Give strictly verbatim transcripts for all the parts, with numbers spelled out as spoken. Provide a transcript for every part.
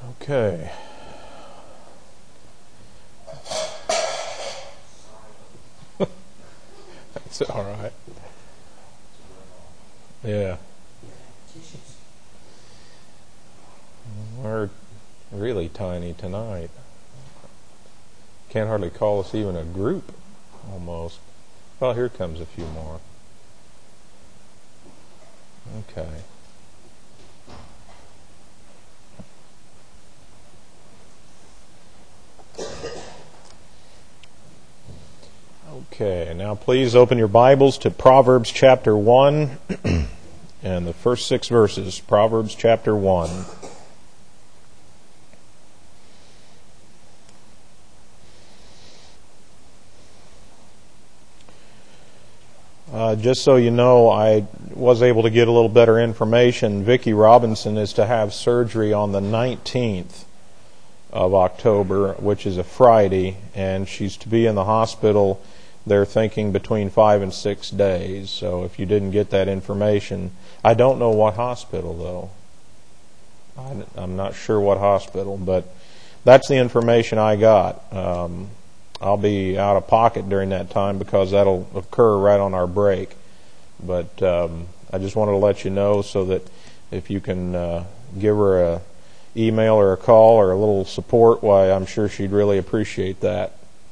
Okay. That's all right. Yeah. We're really tiny tonight. Can't hardly call us even a group, almost. Well, here comes a few more. Okay. Okay, now please open your Bibles to Proverbs chapter one and the first six verses. Proverbs chapter one. Uh, just so you know, I was able to get a little better information. Vicki Robinson is to have surgery on the nineteenth of October, which is a Friday, and she's to be in the hospital, they're thinking, between five and six days. So if you didn't get that information, I don't know what hospital, though. I, I'm not sure what hospital, but that's the information I got. Um, I'll be out of pocket during that time because that'll occur right on our break. But um, I just wanted to let you know so that if you can uh, give her a email or a call or a little support, why, I'm sure she'd really appreciate that.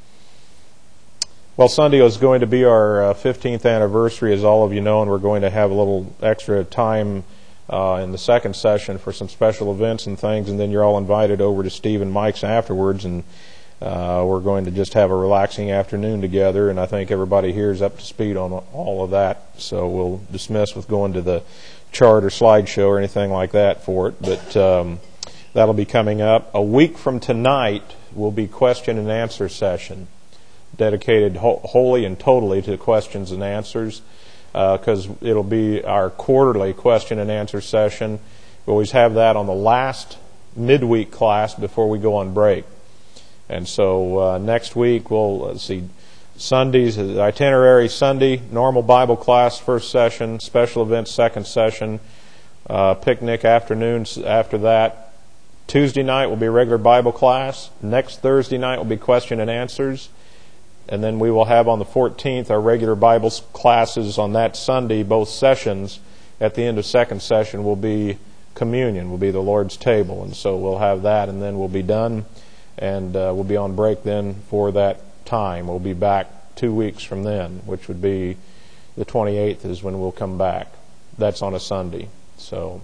Well, Sunday is going to be our uh, fifteenth anniversary, as all of you know, and we're going to have a little extra time uh, in the second session for some special events and things, and then you're all invited over to Steve and Mike's afterwards, and Uh, we're going to just have a relaxing afternoon together, and I think everybody here is up to speed on all of that. So we'll dismiss with going to the chart or slideshow or anything like that for it. But um, that'll be coming up. A week from tonight will be question and answer session, dedicated ho- wholly and totally to questions and answers, because uh, it'll be our quarterly question and answer session. We always have that on the last midweek class before we go on break. And so uh, next week we'll let's see, Sundays, itinerary Sunday, normal Bible class first session, special events second session, uh, picnic afternoons after that. Tuesday night will be regular Bible class. Next Thursday night will be question and answers. And then we will have on the fourteenth our regular Bible classes on that Sunday, both sessions. At the end of second session will be communion, will be the Lord's table. And so we'll have that, and then we'll be done. And uh, we'll be on break then for that time. We'll be back two weeks from then, which would be the twenty-eighth is when we'll come back. That's on a Sunday. So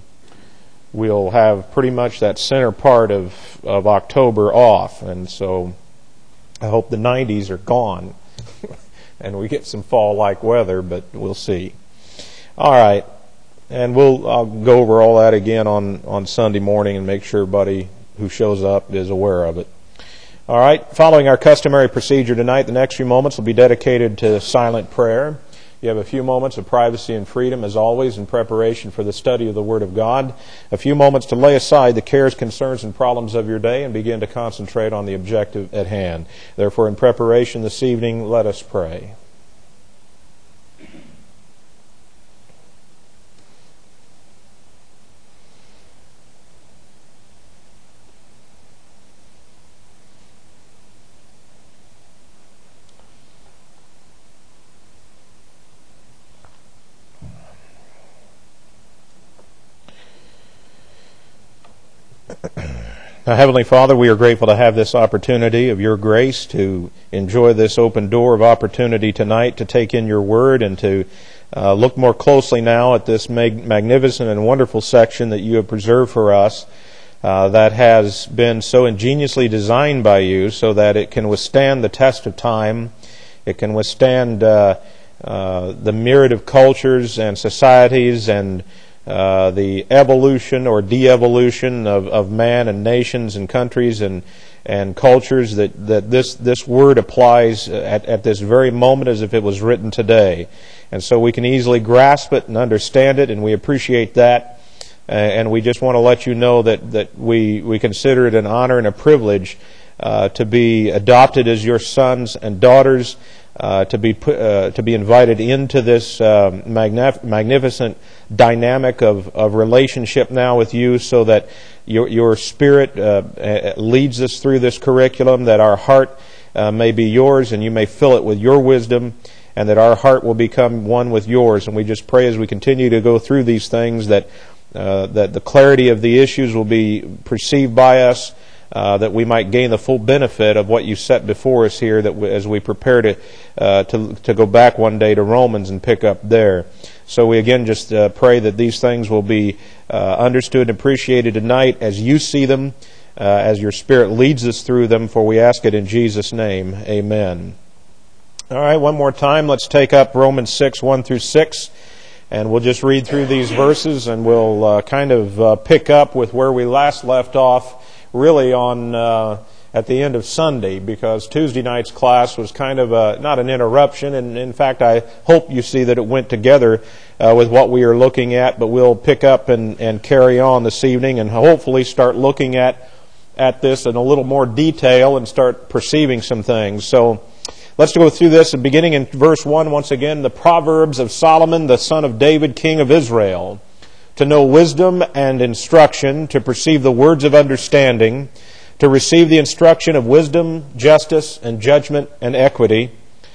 we'll have pretty much that center part of, of October off. And so I hope the nineties are gone and we get some fall-like weather, but we'll see. All right. And we'll I'll go over all that again on, on Sunday morning and make sure everybody who shows up is aware of it. All right, following our customary procedure tonight, the next few moments will be dedicated to silent prayer. You have a few moments of privacy and freedom, as always, in preparation for the study of the Word of God. A few moments to lay aside the cares, concerns, and problems of your day and begin to concentrate on the objective at hand. Therefore, in preparation this evening, let us pray. Now, Heavenly Father, we are grateful to have this opportunity of your grace to enjoy this open door of opportunity tonight to take in your word and to uh, look more closely now at this mag- magnificent and wonderful section that you have preserved for us uh, that has been so ingeniously designed by you so that it can withstand the test of time. It can withstand uh, uh, the myriad of cultures and societies and Uh, the evolution or de-evolution of, of man and nations and countries and and cultures that, that this this word applies at, at this very moment as if it was written today. And so we can easily grasp it and understand it, and we appreciate that. Uh, and we just want to let you know that, that we, we consider it an honor and a privilege uh, to be adopted as your sons and daughters, uh, to be put, uh, to be invited into this uh, magnif- magnificent dynamic of, of relationship now with you, so that your your Spirit uh, leads us through this curriculum, that our heart uh, may be yours and you may fill it with your wisdom, and that our heart will become one with yours. And we just pray as we continue to go through these things that uh, that the clarity of the issues will be perceived by us, uh, that we might gain the full benefit of what you set before us here, that we, as we prepare to, uh, to to go back one day to Romans and pick up there. So we again just uh, pray that these things will be uh, understood and appreciated tonight as you see them, uh, as your Spirit leads us through them, for we ask it in Jesus' name. Amen. All right, one more time, let's take up Romans six, one through six, and we'll just read through these verses, and we'll uh, kind of uh, pick up with where we last left off, really on uh, at the end of Sunday, because Tuesday night's class was kind of a, not an interruption, and in fact I hope you see that it went together uh, with what we are looking at, but we'll pick up and, and carry on this evening and hopefully start looking at, at this in a little more detail and start perceiving some things. So let's go through this, beginning in verse one once again. The Proverbs of Solomon, the son of David, king of Israel, to know wisdom and instruction, to perceive the words of understanding, to receive the instruction of wisdom, justice, and judgment, and equity,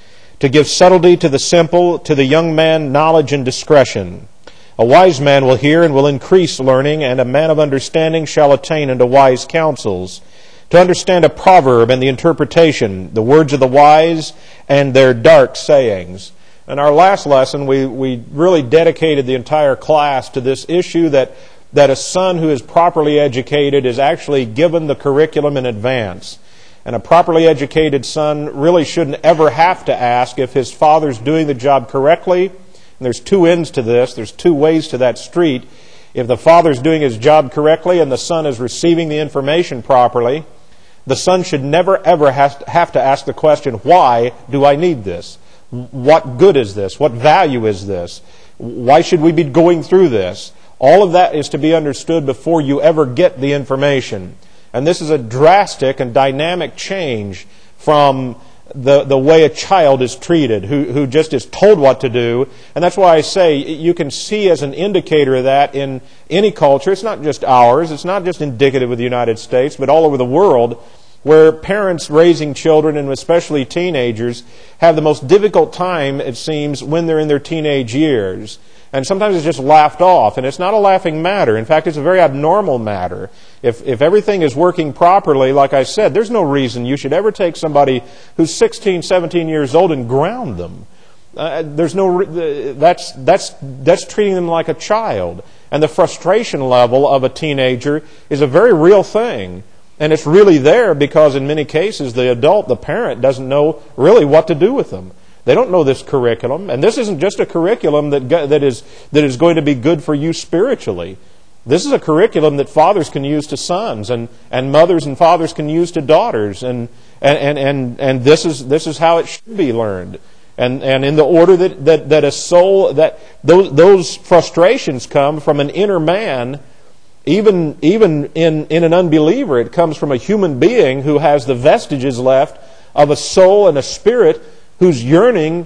to give subtlety to the simple, to the young man knowledge and discretion. A wise man will hear and will increase learning, and a man of understanding shall attain unto wise counsels. To understand a proverb and the interpretation, the words of the wise and their dark sayings. In our last lesson, we, we really dedicated the entire class to this issue that, that a son who is properly educated is actually given the curriculum in advance. And a properly educated son really shouldn't ever have to ask if his father's doing the job correctly. And there's two ends to this. There's two ways to that street. If the father's doing his job correctly and the son is receiving the information properly, the son should never ever have to ask the question, why do I need this? What good is this? What value is this? Why should we be going through this? All of that is to be understood before you ever get the information. And this is a drastic and dynamic change from the, the way a child is treated, who, who just is told what to do. And that's why I say you can see as an indicator of that in any culture. It's not just ours. It's not just indicative of the United States, but all over the world, where parents raising children, and especially teenagers, have the most difficult time, it seems, when they're in their teenage years. And sometimes it's just laughed off, and it's not a laughing matter. In fact, it's a very abnormal matter. If if everything is working properly, like I said, there's no reason you should ever take somebody who's sixteen, seventeen years old and ground them. Uh, there's no that's that's that's treating them like a child. And the frustration level of a teenager is a very real thing. And it's really there because in many cases the adult, the parent, doesn't know really what to do with them. They don't know this curriculum, and this isn't just a curriculum that that is that is going to be good for you spiritually. This is a curriculum that fathers can use to sons, and, and mothers and fathers can use to daughters, and and, and, and this is this is how it should be learned. And and in the order that, that, that a soul that those those frustrations come from an inner man. Even even in, in an unbeliever, it comes from a human being who has the vestiges left of a soul and a spirit whose yearning,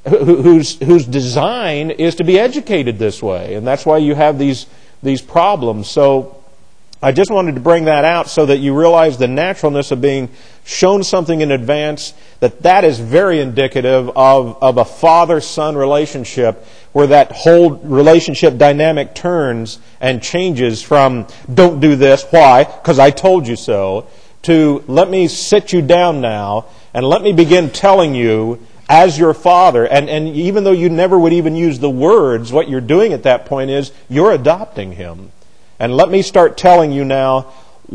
whose whose design is to be educated this way, and that's why you have these these problems. So I just wanted to bring that out so that you realize the naturalness of being shown something in advance, that that is very indicative of, of a father-son relationship, where that whole relationship dynamic turns and changes from, don't do this, why? Because I told you so, to let me sit you down now and let me begin telling you as your father. And, and even though you never would even use the words, what you're doing at that point is you're adopting him. And let me start telling you now,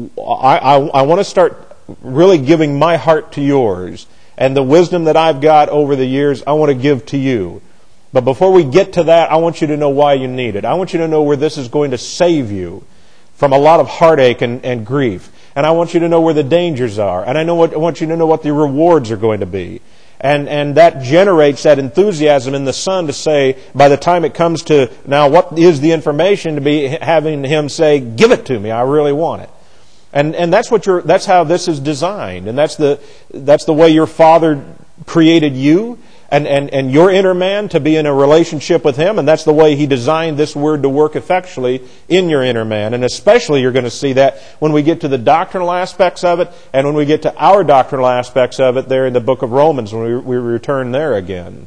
I, I, I want to start really giving my heart to yours. And the wisdom that I've got over the years, I want to give to you. But before we get to that, I want you to know why you need it. I want you to know where this is going to save you from a lot of heartache and, and grief. And I want you to know where the dangers are. And I know what, I want you to know what the rewards are going to be. And and that generates that enthusiasm in the son to say, by the time it comes to, now what is the information, to be having him say, give it to me, I really want it. And and that's what you're that's how this is designed. And that's the that's the way your Father created you and, and, and your inner man to be in a relationship with Him, and that's the way He designed this Word to work effectually in your inner man. And especially you're going to see that when we get to the doctrinal aspects of it, and when we get to our doctrinal aspects of it there in the book of Romans, when we, we return there again.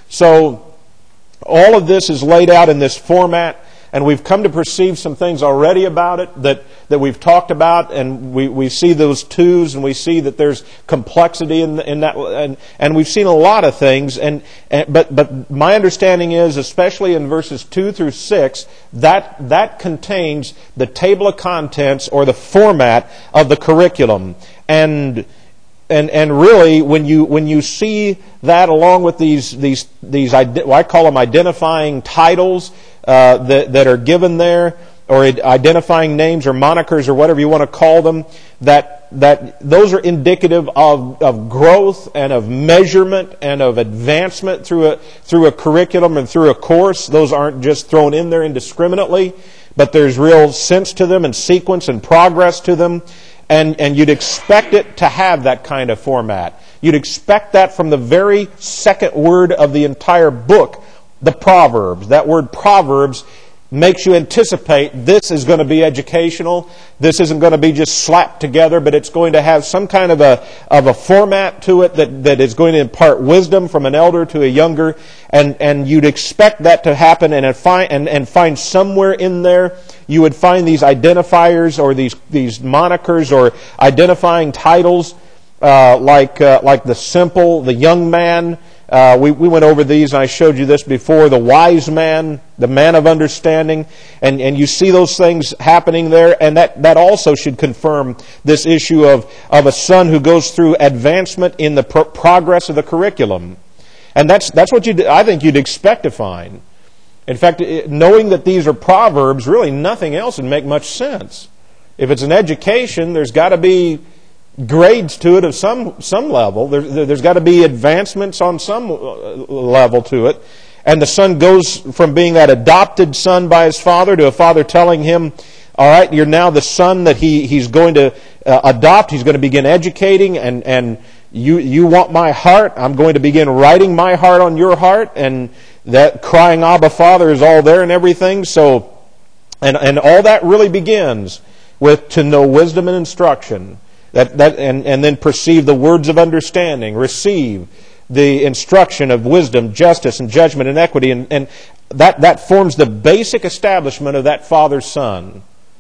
So all of this is laid out in this format, and we've come to perceive some things already about it that, that we've talked about, and we, we see those twos, and we see that there's complexity in, in that, and, and we've seen a lot of things, and, and but but my understanding is, especially in verses two through six, that that contains the table of contents or the format of the curriculum, and and and really when you when you see that along with these these these well, I call them identifying titles. Uh, that, that are given there, or identifying names or monikers or whatever you want to call them, that that those are indicative of, of growth and of measurement and of advancement through a through a curriculum and through a course. Those aren't just thrown in there indiscriminately, but there's real sense to them and sequence and progress to them. And, and you'd expect it to have that kind of format. You'd expect that from the very second word of the entire book, the Proverbs. That word Proverbs makes you anticipate this is going to be educational. This isn't going to be just slapped together, but it's going to have some kind of a of a format to it that, that is going to impart wisdom from an elder to a younger. And, and you'd expect that to happen and find and, and find somewhere in there you would find these identifiers or these these monikers or identifying titles uh, like uh, like the simple, the young man. Uh, we, we went over these, and I showed you this before. The wise man, the man of understanding, and, and you see those things happening there, and that, that also should confirm this issue of, of a son who goes through advancement in the pro- progress of the curriculum. And that's that's what you I think you'd expect to find. In fact, knowing that these are proverbs, really nothing else would make much sense. If it's an education, there's got to be grades to it of some some level. There, there's got to be advancements on some level to it. And the son goes from being that adopted son by his father to a father telling him, all right, you're now the son that he, he's going to uh, adopt. He's going to begin educating, and, and you you want my heart. I'm going to begin writing my heart on your heart. And that crying Abba Father is all there and everything. So, and, and all that really begins with to know wisdom and instruction. That, that, and, and then perceive the words of understanding, receive the instruction of wisdom, justice, and judgment and equity. And, and that, that forms the basic establishment of that father's son.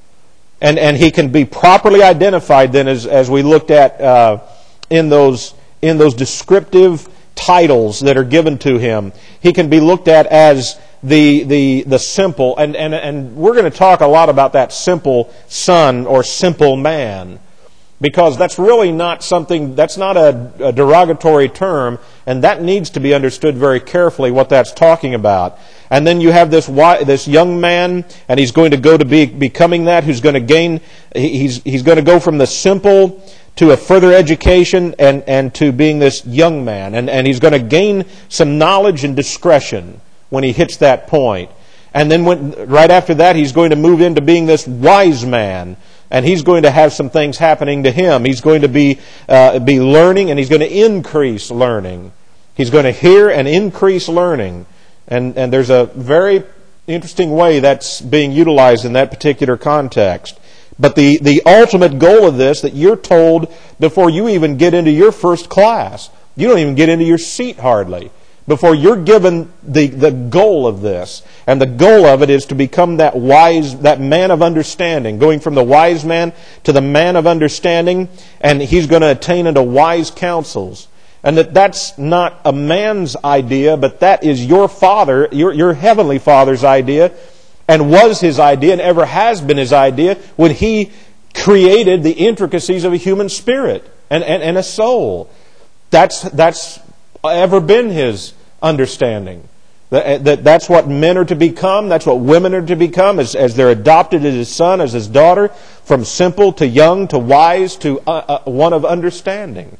And, and he can be properly identified then as, as we looked at uh, in those, in those descriptive titles that are given to him. He can be looked at as the, the, the simple, and, and, and we're going to talk a lot about that simple son or simple man. Because that's really not something, that's not a, a derogatory term, and that needs to be understood very carefully what that's talking about. And then you have this this young man, and he's going to go to be becoming that, who's going to gain, he's he's going to go from the simple to a further education and, and to being this young man. And, and he's going to gain some knowledge and discretion when he hits that point. And then when, right after that, he's going to move into being this wise man. And he's going to have some things happening to him. He's going to be uh, be learning, and he's going to increase learning. He's going to hear and increase learning. And, and there's a very interesting way that's being utilized in that particular context. But the, the ultimate goal of this, that you're told before you even get into your first class, you don't even get into your seat hardly, before you're given the, the goal of this. And the goal of it is to become that wise, that man of understanding, going from the wise man to the man of understanding, and he's going to attain unto wise counsels. And that that's not a man's idea, but that is your Father, your, your heavenly Father's idea, and was His idea, and ever has been His idea, when He created the intricacies of a human spirit and, and, and a soul. That's, that's ever been His understanding. That, that that's what men are to become. That's what women are to become as, as they're adopted as His son, as His daughter, from simple to young to wise to uh, uh, one of understanding.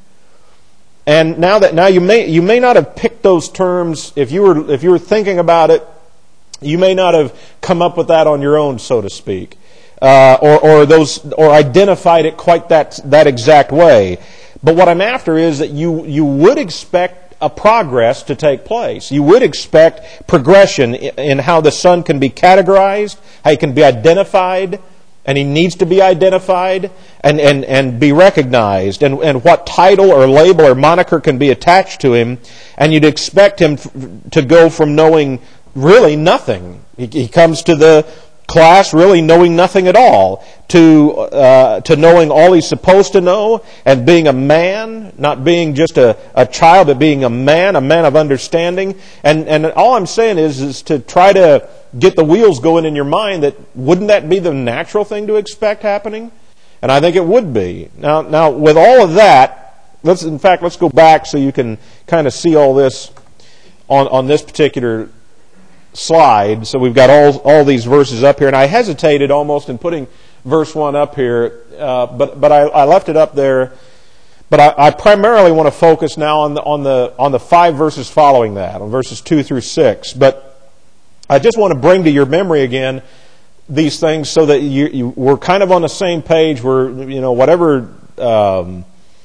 And now that now you may you may not have picked those terms if you were if you were thinking about it. You may not have come up with that on your own, so to speak. uh, or, or those, or identified it quite that that exact way. But what I'm after is that you you would expect a progress to take place. You would expect progression in how the Son can be categorized, how he can be identified, and he needs to be identified and, and, and be recognized, and, and what title or label or moniker can be attached to him. And you'd expect him to go from knowing really nothing. He, he comes to the class really knowing nothing at all, to uh, to knowing all he's supposed to know, and being a man, not being just a, a child, but being a man, a man of understanding. And and all I'm saying is, is to try to get the wheels going in your mind that wouldn't that be the natural thing to expect happening? And I think it would be. Now, now with all of that, let's in fact, let's go back so you can kind of see all this on, on this particular slide. So we've got all all these verses up here, and I hesitated almost in putting verse one up here, uh, but but I, I left it up there. But I, I primarily want to focus now on the on the on the five verses following that, on verses two through six. But I just want to bring to your memory again these things so that you, you we're kind of on the same page. Where you know whatever um,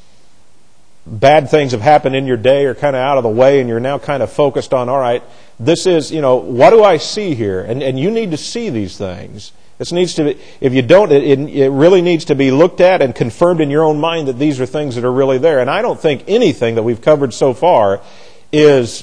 bad things have happened in your day are kind of out of the way, and you're now kind of focused on, all right, this is, you know, what do I see here? And and you need to see these things. This needs to be, if you don't, it, it really needs to be looked at and confirmed in your own mind that these are things that are really there. And I don't think anything that we've covered so far is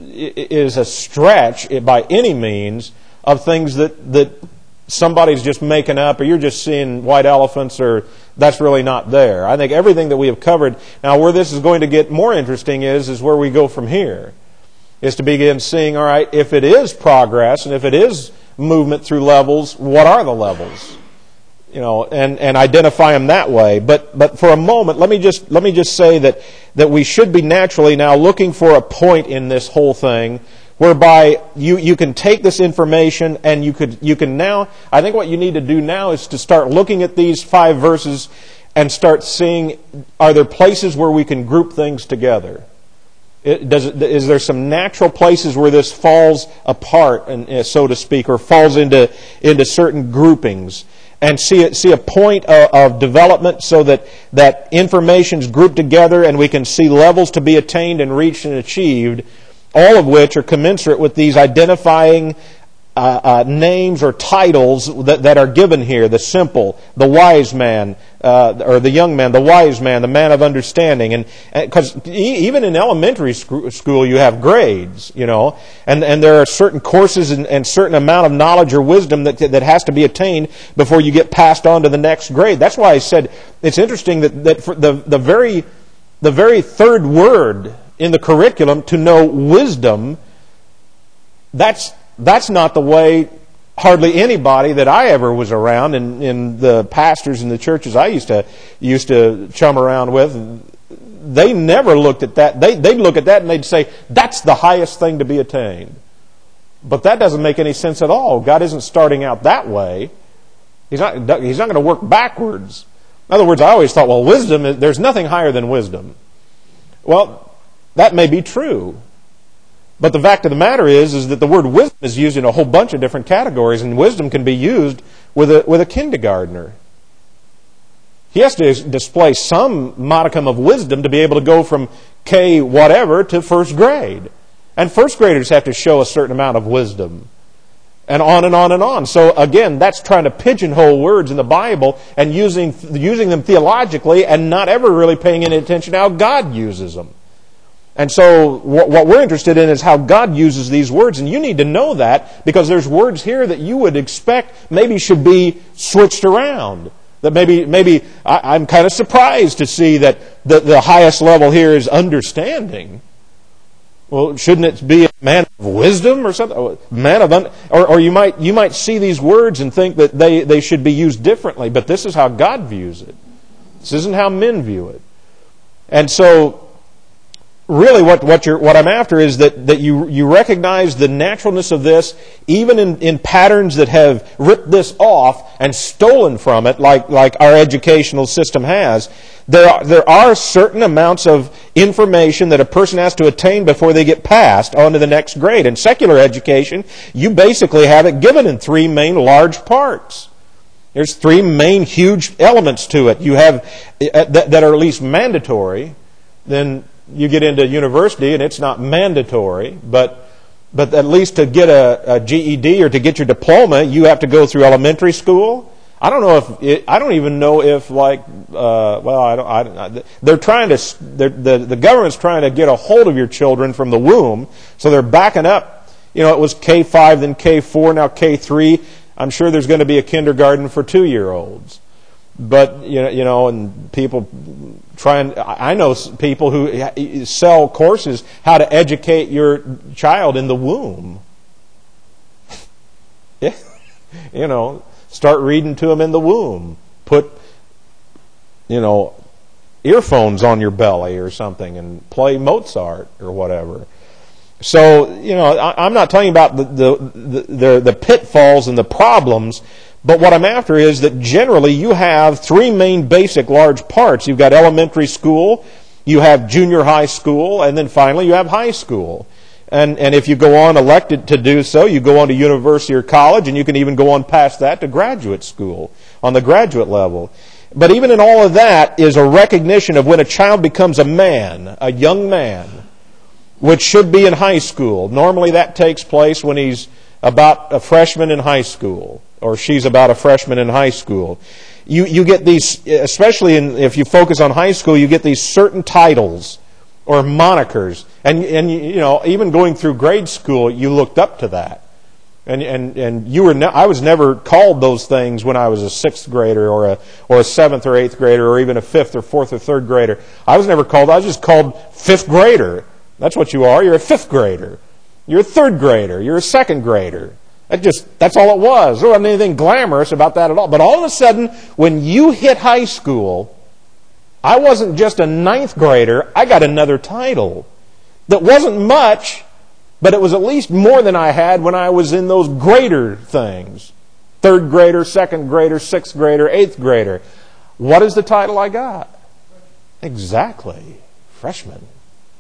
is a stretch by any means of things that that somebody's just making up, or you're just seeing white elephants, or that's really not there. I think everything that we have covered. Now, where this is going to get more interesting is is where we go from here. Is to begin seeing, all right, if it is progress and if it is movement through levels, what are the levels? You know, and, and identify them that way. But but for a moment, let me just let me just say that that we should be naturally now looking for a point in this whole thing whereby you, you can take this information and you could you can now, I think what you need to do now is to start looking at these five verses and start seeing, are there places where we can group things together? It, does it, is there some natural places where this falls apart, and so to speak, or falls into into certain groupings, and see it, see a point of, of development so that that information's grouped together, and we can see levels to be attained and reached and achieved, all of which are commensurate with these identifying Uh, uh, names or titles that, that are given here. The simple, the wise man, uh, or the young man, the wise man, the man of understanding. And because e- even in elementary sc- school you have grades, you know, and, and there are certain courses and, and certain amount of knowledge or wisdom that, that has to be attained before you get passed on to the next grade. That's why I said it's interesting that, that for the, the, very, the very third word in the curriculum, to know wisdom, that's That's not the way hardly anybody that I ever was around, in, in the pastors in the churches I used to used to chum around with, they never looked at that. They, they'd look at that and they'd say, that's the highest thing to be attained. But that doesn't make any sense at all. God isn't starting out that way. He's not, he's not going to work backwards. In other words, I always thought, well, wisdom, there's nothing higher than wisdom. Well, that may be true. But the fact of the matter is, is that the word wisdom is used in a whole bunch of different categories, and wisdom can be used with a with a kindergartner. He has to display some modicum of wisdom to be able to go from K whatever to first grade. And first graders have to show a certain amount of wisdom. And on and on and on. So again, that's trying to pigeonhole words in the Bible and using using them theologically and not ever really paying any attention to how God uses them. And so what we're interested in is how God uses these words. And you need to know that, because there's words here that you would expect maybe should be switched around. That maybe maybe I, I'm kind of surprised to see that the, the highest level here is understanding. Well, shouldn't it be a man of wisdom or something? Man of un, or, or you might you might see these words and think that they, they should be used differently. But this is how God views it. This isn't how men view it. And so really, what what you're what I'm after is that, that you you recognize the naturalness of this, even in, in patterns that have ripped this off and stolen from it, like like our educational system has. There are, there are certain amounts of information that a person has to attain before they get passed on to the next grade. In secular education, you basically have it given in three main large parts. There's three main huge elements to it. You have uh, that, that are at least mandatory. Then you get into university and it's not mandatory, but but at least to get a, a G E D or to get your diploma, you have to go through elementary school. I don't know if it, I don't even know if like uh, well I don't I, they're trying to they're, the the government's trying to get a hold of your children from the womb, so they're backing up. You know, it was K five, then K four, now K three. I'm sure there's going to be a kindergarten for two-year-olds, but you know, you know, and people try and I know people who sell courses how to educate your child in the womb. Yeah, you know. Start reading to them in the womb. Put, you know, earphones on your belly or something and play Mozart or whatever. So, you know, I'm not talking about the the, the, the pitfalls and the problems, but what I'm after is that generally you have three main basic large parts. You've got elementary school, you have junior high school, and then finally you have high school. And and if you go on elected to do so, you go on to university or college, and you can even go on past that to graduate school on the graduate level. But even in all of that is a recognition of when a child becomes a man, a young man, which should be in high school. Normally that takes place when he's about a freshman in high school, or she's about a freshman in high school. You you get these, especially in, if you focus on high school, you get these certain titles or monikers. And, and you know, even going through grade school, you looked up to that. And and and you were ne- I was never called those things when I was a sixth grader or a or a seventh or eighth grader or even a fifth or fourth or third grader. I was never called. I was just called fifth grader. That's what you are. You're a fifth grader. You're a third grader. You're a second grader. That just that's all it was. There wasn't anything glamorous about that at all. But all of a sudden, when you hit high school, I wasn't just a ninth grader. I got another title. That wasn't much, but it was at least more than I had when I was in those grader things. Third grader, second grader, sixth grader, eighth grader. What is the title I got? Exactly. Freshman.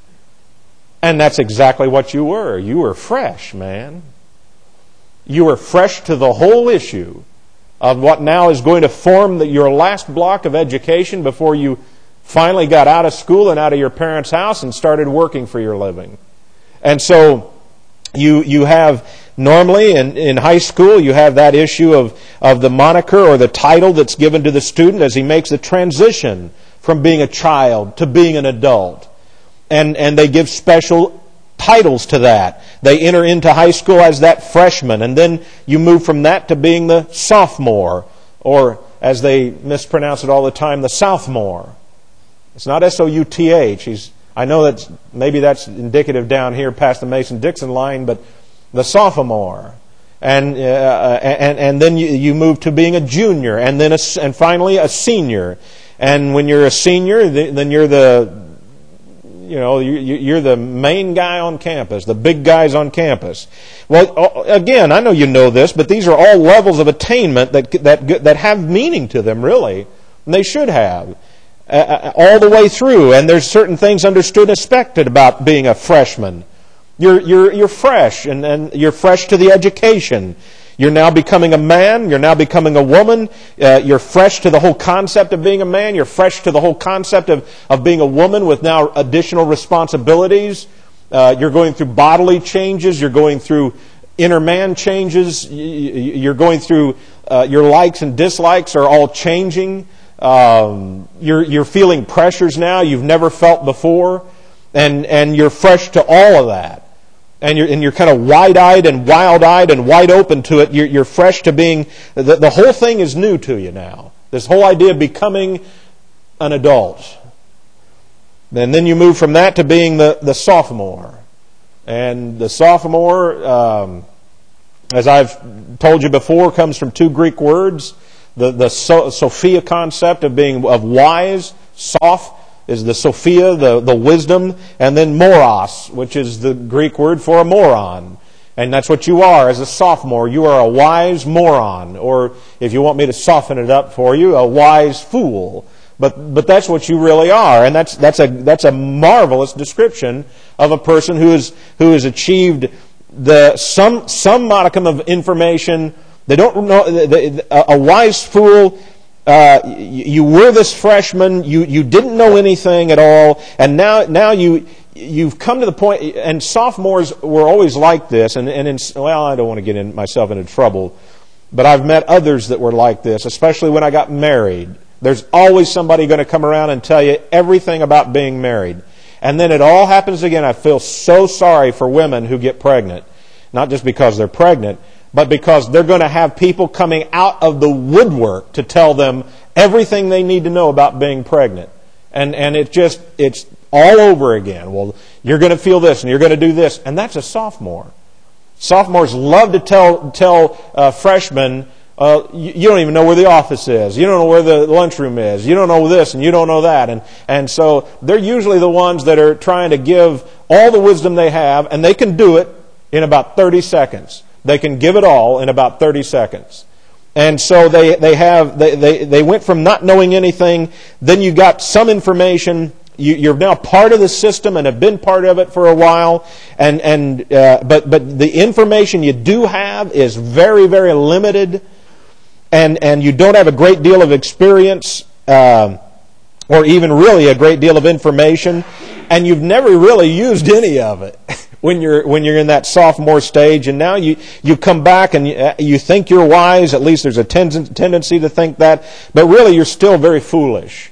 And that's exactly what you were. You were fresh, man. You were fresh to the whole issue of what now is going to form the, your last block of education before you finally got out of school and out of your parents' house and started working for your living. And so you you have normally in, in high school you have that issue of, of the moniker or the title that's given to the student as he makes the transition from being a child to being an adult. And and they give special titles to that. They enter into high school as that freshman, and then you move from that to being the sophomore, or as they mispronounce it all the time, the Southmore. It's not S O U T H. He's, I know that maybe that's indicative down here past the Mason-Dixon line, but the sophomore. And uh, and and then you, you move to being a junior, and then a, and finally a senior. And when you're a senior, then you're the you know you're the main guy on campus, the big guys on campus. Well, again, I know you know this, but these are all levels of attainment that that that have meaning to them, really, and they should have. Uh, all the way through, and there's certain things understood and expected about being a freshman. You're you're you're fresh, and, and you're fresh to the education. You're now becoming a man. You're now becoming a woman. Uh, you're fresh to the whole concept of being a man. You're fresh to the whole concept of of being a woman with now additional responsibilities. Uh, you're going through bodily changes. You're going through inner man changes. You're going through uh, your likes and dislikes are all changing. Um, you're you're feeling pressures now you've never felt before, and and you're fresh to all of that, and you're and you're kind of wide-eyed and wild-eyed and wide open to it. You're you're fresh to being the, the whole thing is new to you now. This whole idea of becoming an adult, and then you move from that to being the the sophomore, and the sophomore, um, as I've told you before, comes from two Greek words. The the so, Sophia concept of being of wise, soph is the Sophia, the, the wisdom, and then moros, which is the Greek word for a moron. And that's what you are as a sophomore. You are a wise moron, or if you want me to soften it up for you, a wise fool. But but that's what you really are, and that's that's a that's a marvelous description of a person who is who has achieved the some some modicum of information They don't know. A wise fool, uh, you were this freshman, you, you didn't know anything at all, and now now you you've come to the point. And sophomores were always like this. And, and in, well, I don't want to get in, myself into trouble, but I've met others that were like this, especially when I got married. There's always somebody going to come around and tell you everything about being married. And then it all happens again. I feel so sorry for women who get pregnant. Not just because they're pregnant, but because they're going to have people coming out of the woodwork to tell them everything they need to know about being pregnant. And and it just, it's all over again. Well, you're going to feel this and you're going to do this. And that's a sophomore. Sophomores love to tell tell uh, freshmen, uh, you, you don't even know where the office is. You don't know where the lunchroom is. You don't know this and you don't know that. And, and so they're usually the ones that are trying to give all the wisdom they have, and they can do it in about thirty seconds. They can give it all in about thirty seconds. And so they, they have they, they, they went from not knowing anything, then you got some information. You, you're now part of the system and have been part of it for a while. And, and uh, but but the information you do have is very, very limited, and, and you don't have a great deal of experience, uh, or even really a great deal of information, and you've never really used any of it. When you're when you're in that sophomore stage, and now you, you come back and you, you think you're wise. At least there's a ten- tendency to think that, but really you're still very foolish.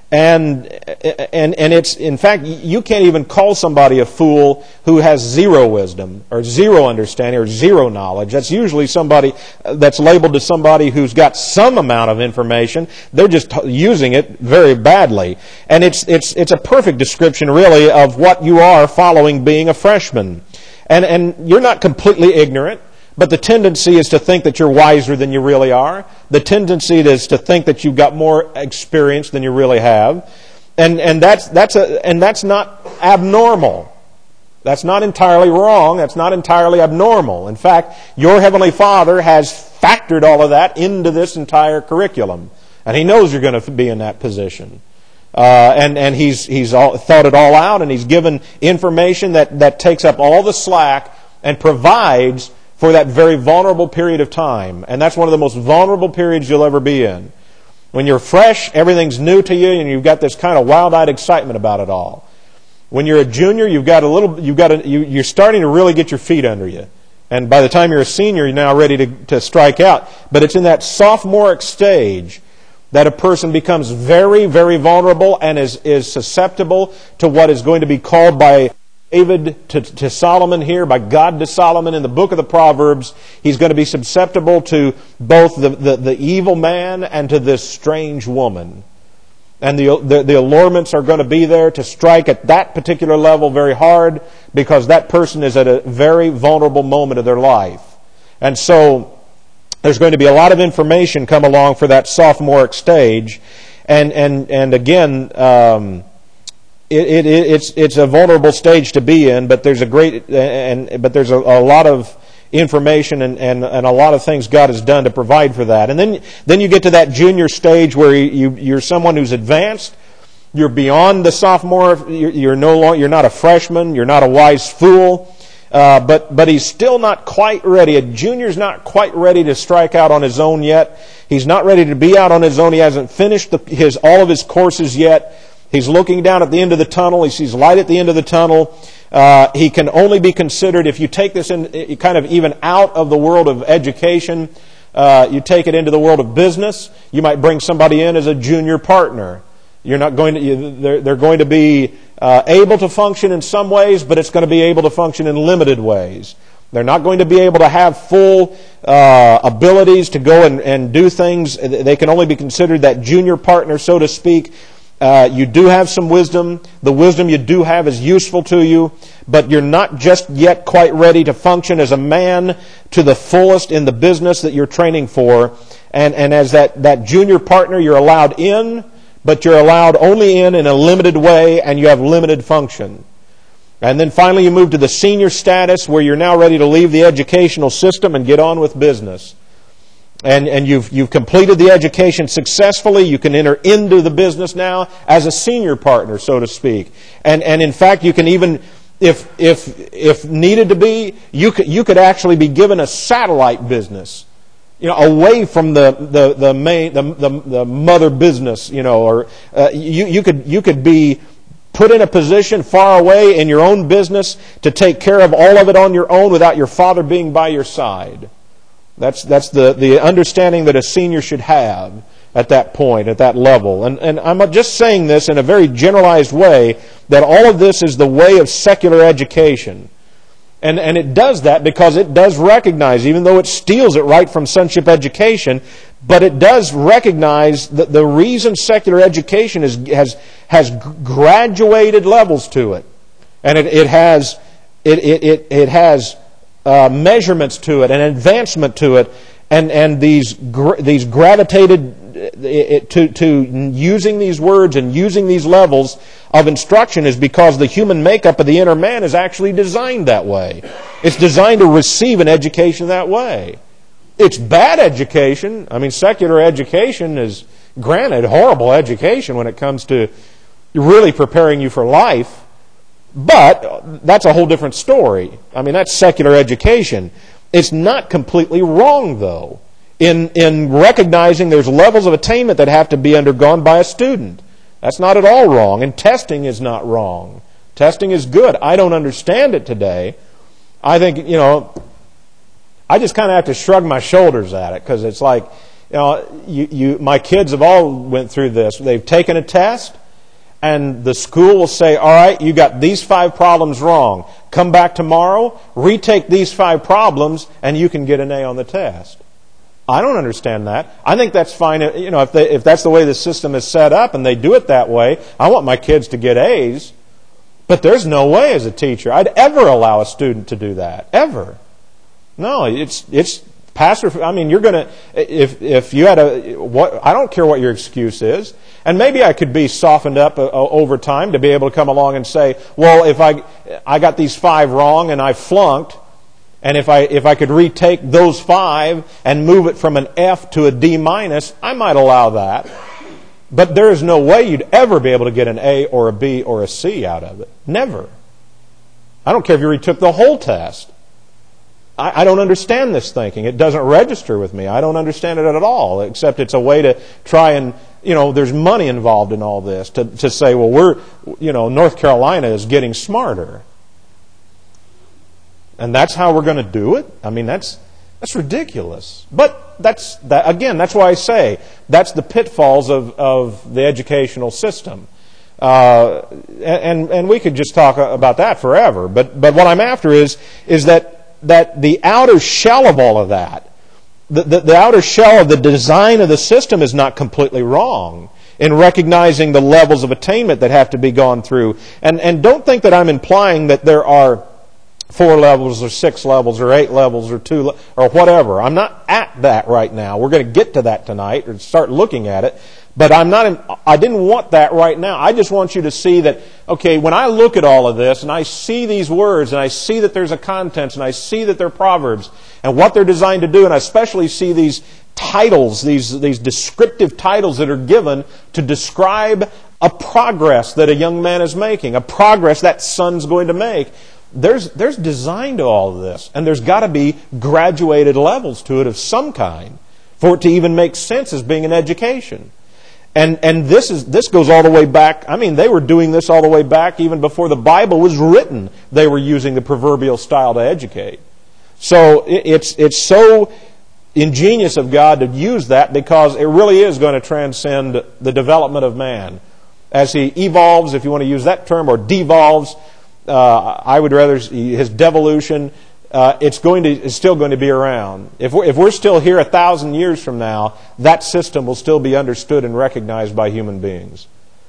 And and and it's, in fact, you can't even call somebody a fool who has zero wisdom or zero understanding or zero knowledge. That's usually somebody that's labeled as somebody who's got some amount of information. They're just using it very badly. And it's it's it's a perfect description, really, of what you are following being a freshman. And and you're not completely ignorant. But the tendency is to think that you're wiser than you really are. The tendency is to think that you've got more experience than you really have. And and that's that's a and that's not abnormal. That's not entirely wrong. That's not entirely abnormal. In fact, your Heavenly Father has factored all of that into this entire curriculum. And He knows you're going to be in that position. Uh, and, and He's He's all, thought it all out, and He's given information that, that takes up all the slack and provides for that very vulnerable period of time. And that's one of the most vulnerable periods you'll ever be in. When you're fresh, everything's new to you, and you've got this kind of wild-eyed excitement about it all. When you're a junior, you've got a little, you've got a, you, you're starting to really get your feet under you. And by the time you're a senior, you're now ready to, to strike out. But it's in that sophomoric stage that a person becomes very, very vulnerable and is, is susceptible to what is going to be called by David to, to Solomon here, by God to Solomon in the book of the Proverbs. He's going to be susceptible to both the, the, the evil man and to this strange woman. And the, the, the allurements are going to be there to strike at that particular level very hard, because that person is at a very vulnerable moment of their life. And so there's going to be a lot of information come along for that sophomoric stage. And, and, and again, um, It, it, it's it's a vulnerable stage to be in, but there's a great and but there's a, a lot of information and, and, and a lot of things God has done to provide for that. And then then you get to that junior stage where you, you're someone who's advanced. You're beyond the sophomore. You're, you're no longer you're not a freshman. You're not a wise fool. Uh, but but he's still not quite ready. A junior's not quite ready to strike out on his own yet. He's not ready to be out on his own. He hasn't finished the, his all of his courses yet. He's looking down at the end of the tunnel. He sees light at the end of the tunnel. Uh, he can only be considered, if you take this in, kind of even out of the world of education, uh, you take it into the world of business, you might bring somebody in as a junior partner. You're not going to, you, they're, they're going to be uh, able to function in some ways, but it's going to be able to function in limited ways. They're not going to be able to have full uh, abilities to go and, and do things. They can only be considered that junior partner, so to speak. Uh, you do have some wisdom. The wisdom you do have is useful to you, but you're not just yet quite ready to function as a man to the fullest in the business that you're training for. And, and as that, that junior partner, you're allowed in, but you're allowed only in in a limited way, and you have limited function. And then finally you move to the senior status, where you're now ready to leave the educational system and get on with business. And, and you've, you've completed the education successfully. You can enter into the business now as a senior partner, so to speak. And, and in fact, you can even, if, if, if needed to be, you could, you could actually be given a satellite business you know, away from the the the main the the, the mother business, you know, or uh, you you could you could be put in a position far away in your own business to take care of all of it on your own without your father being by your side. That's that's the, the understanding that a senior should have at that point, at that level. And, and I'm just saying this in a very generalized way, that all of this is the way of secular education. And, and it does that because it does recognize, even though it steals it right from sonship education, but it does recognize that the reason secular education is, has, has graduated levels to it. And it, it has, it, it, it, it has uh, measurements to it and advancement to it. And, and these, gr- these gravitated it, to, to using these words and using these levels of instruction is because the human makeup of the inner man is actually designed that way. It's designed to receive an education that way. It's bad education. I mean, secular education is, granted, horrible education when it comes to really preparing you for life, but that's a whole different story. I mean, that's secular education. It's not completely wrong, though, in, in recognizing there's levels of attainment that have to be undergone by a student. That's not at all wrong, and testing is not wrong. Testing is good. I don't understand it today. I think, you know, I just kind of have to shrug my shoulders at it, because it's like, you know, you, you, my kids have all went through this. They've taken a test, and the school will say, all right, you got these five problems wrong. Come back tomorrow, retake these five problems, and you can get an A on the test. I don't understand that. I think that's fine. You know, if they, if that's the way the system is set up and they do it that way, I want my kids to get A's. But there's no way as a teacher I'd ever allow a student to do that. Ever. No, it's it's pastor. I mean, you're going to, if if you had a, what, I don't care what your excuse is. And maybe I could be softened up uh, over time to be able to come along and say, well, if I I got these five wrong and I flunked, and if I if I could retake those five and move it from an F to a D minus, I might allow that. But there is no way you'd ever be able to get an A or a B or a C out of it. Never. I don't care if you retook the whole test. I, I don't understand this thinking. It doesn't register with me. I don't understand it at all, except it's a way to try and, you know, there's money involved in all this, to, to say, well, we're, you know, North Carolina is getting smarter. And that's how we're going to do it? I mean, that's that's ridiculous. But that's that again, that's why I say that's the pitfalls of, of the educational system. Uh, and and we could just talk about that forever. But but what I'm after is is that that the outer shell of all of that, the, the, the outer shell of the design of the system is not completely wrong in recognizing the levels of attainment that have to be gone through. And and don't think that I'm implying that there are four levels or six levels or eight levels or two or whatever. I'm not at that right now. We're going to get to that tonight or start looking at it. But I'm not. I didn't want that right now. I just want you to see that, okay, when I look at all of this and I see these words and I see that there's a contents and I see that they're proverbs and what they're designed to do, and I especially see these titles, these, these descriptive titles that are given to describe a progress that a young man is making, a progress that son's going to make. There's, there's design to all of this, and there's got to be graduated levels to it of some kind for it to even make sense as being an education. And and this is this goes all the way back. I mean, they were doing this all the way back even before the Bible was written. They were using the proverbial style to educate. So it, it's it's so ingenious of God to use that, because it really is going to transcend the development of man. As he evolves, if you want to use that term, or devolves, uh, I would rather, his devolution, Uh, it's going to it's still going to be around. If we're, if we're still here a thousand years from now, that system will still be understood and recognized by human beings.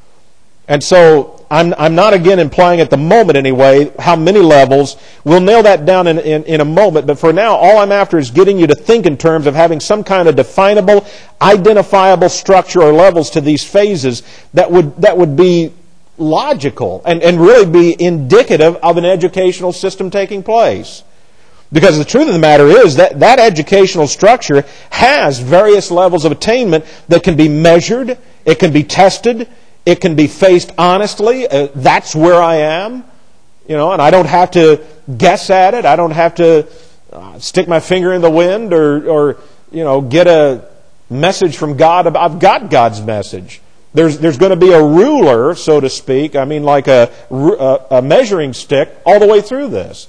And so I'm I'm not again implying at the moment anyway how many levels. We'll nail that down in, in, in a moment. But for now, all I'm after is getting you to think in terms of having some kind of definable, identifiable structure or levels to these phases that would that would be logical and, and really be indicative of an educational system taking place. Because the truth of the matter is that that educational structure has various levels of attainment that can be measured, it can be tested, it can be faced honestly. Uh, that's where I am, you know, and I don't have to guess at it. I don't have to uh, stick my finger in the wind or, or you know, get a message from God. I've got God's message. There's there's going to be a ruler, so to speak. I mean, like a a measuring stick all the way through this.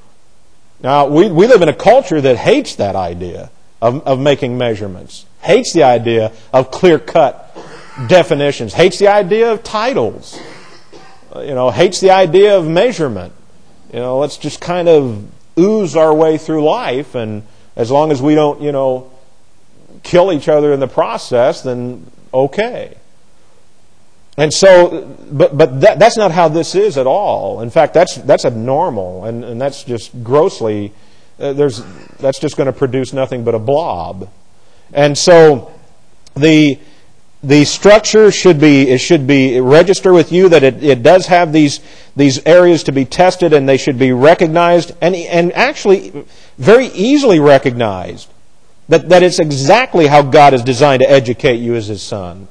Now, we we live in a culture that hates that idea of of making measurements. Hates the idea of clear-cut definitions. Hates the idea of titles. You know, hates the idea of measurement. You know, let's just kind of ooze our way through life, and as long as we don't, you know, kill each other in the process, then okay. And so, but but that, that's not how this is at all. In fact, that's that's abnormal, and, and that's just grossly, uh, there's that's just going to produce nothing but a blob. And so, the the structure should be it should be register with you that it, it does have these these areas to be tested, and they should be recognized, and and actually very easily recognized that that it's exactly how God is designed to educate you as His Son.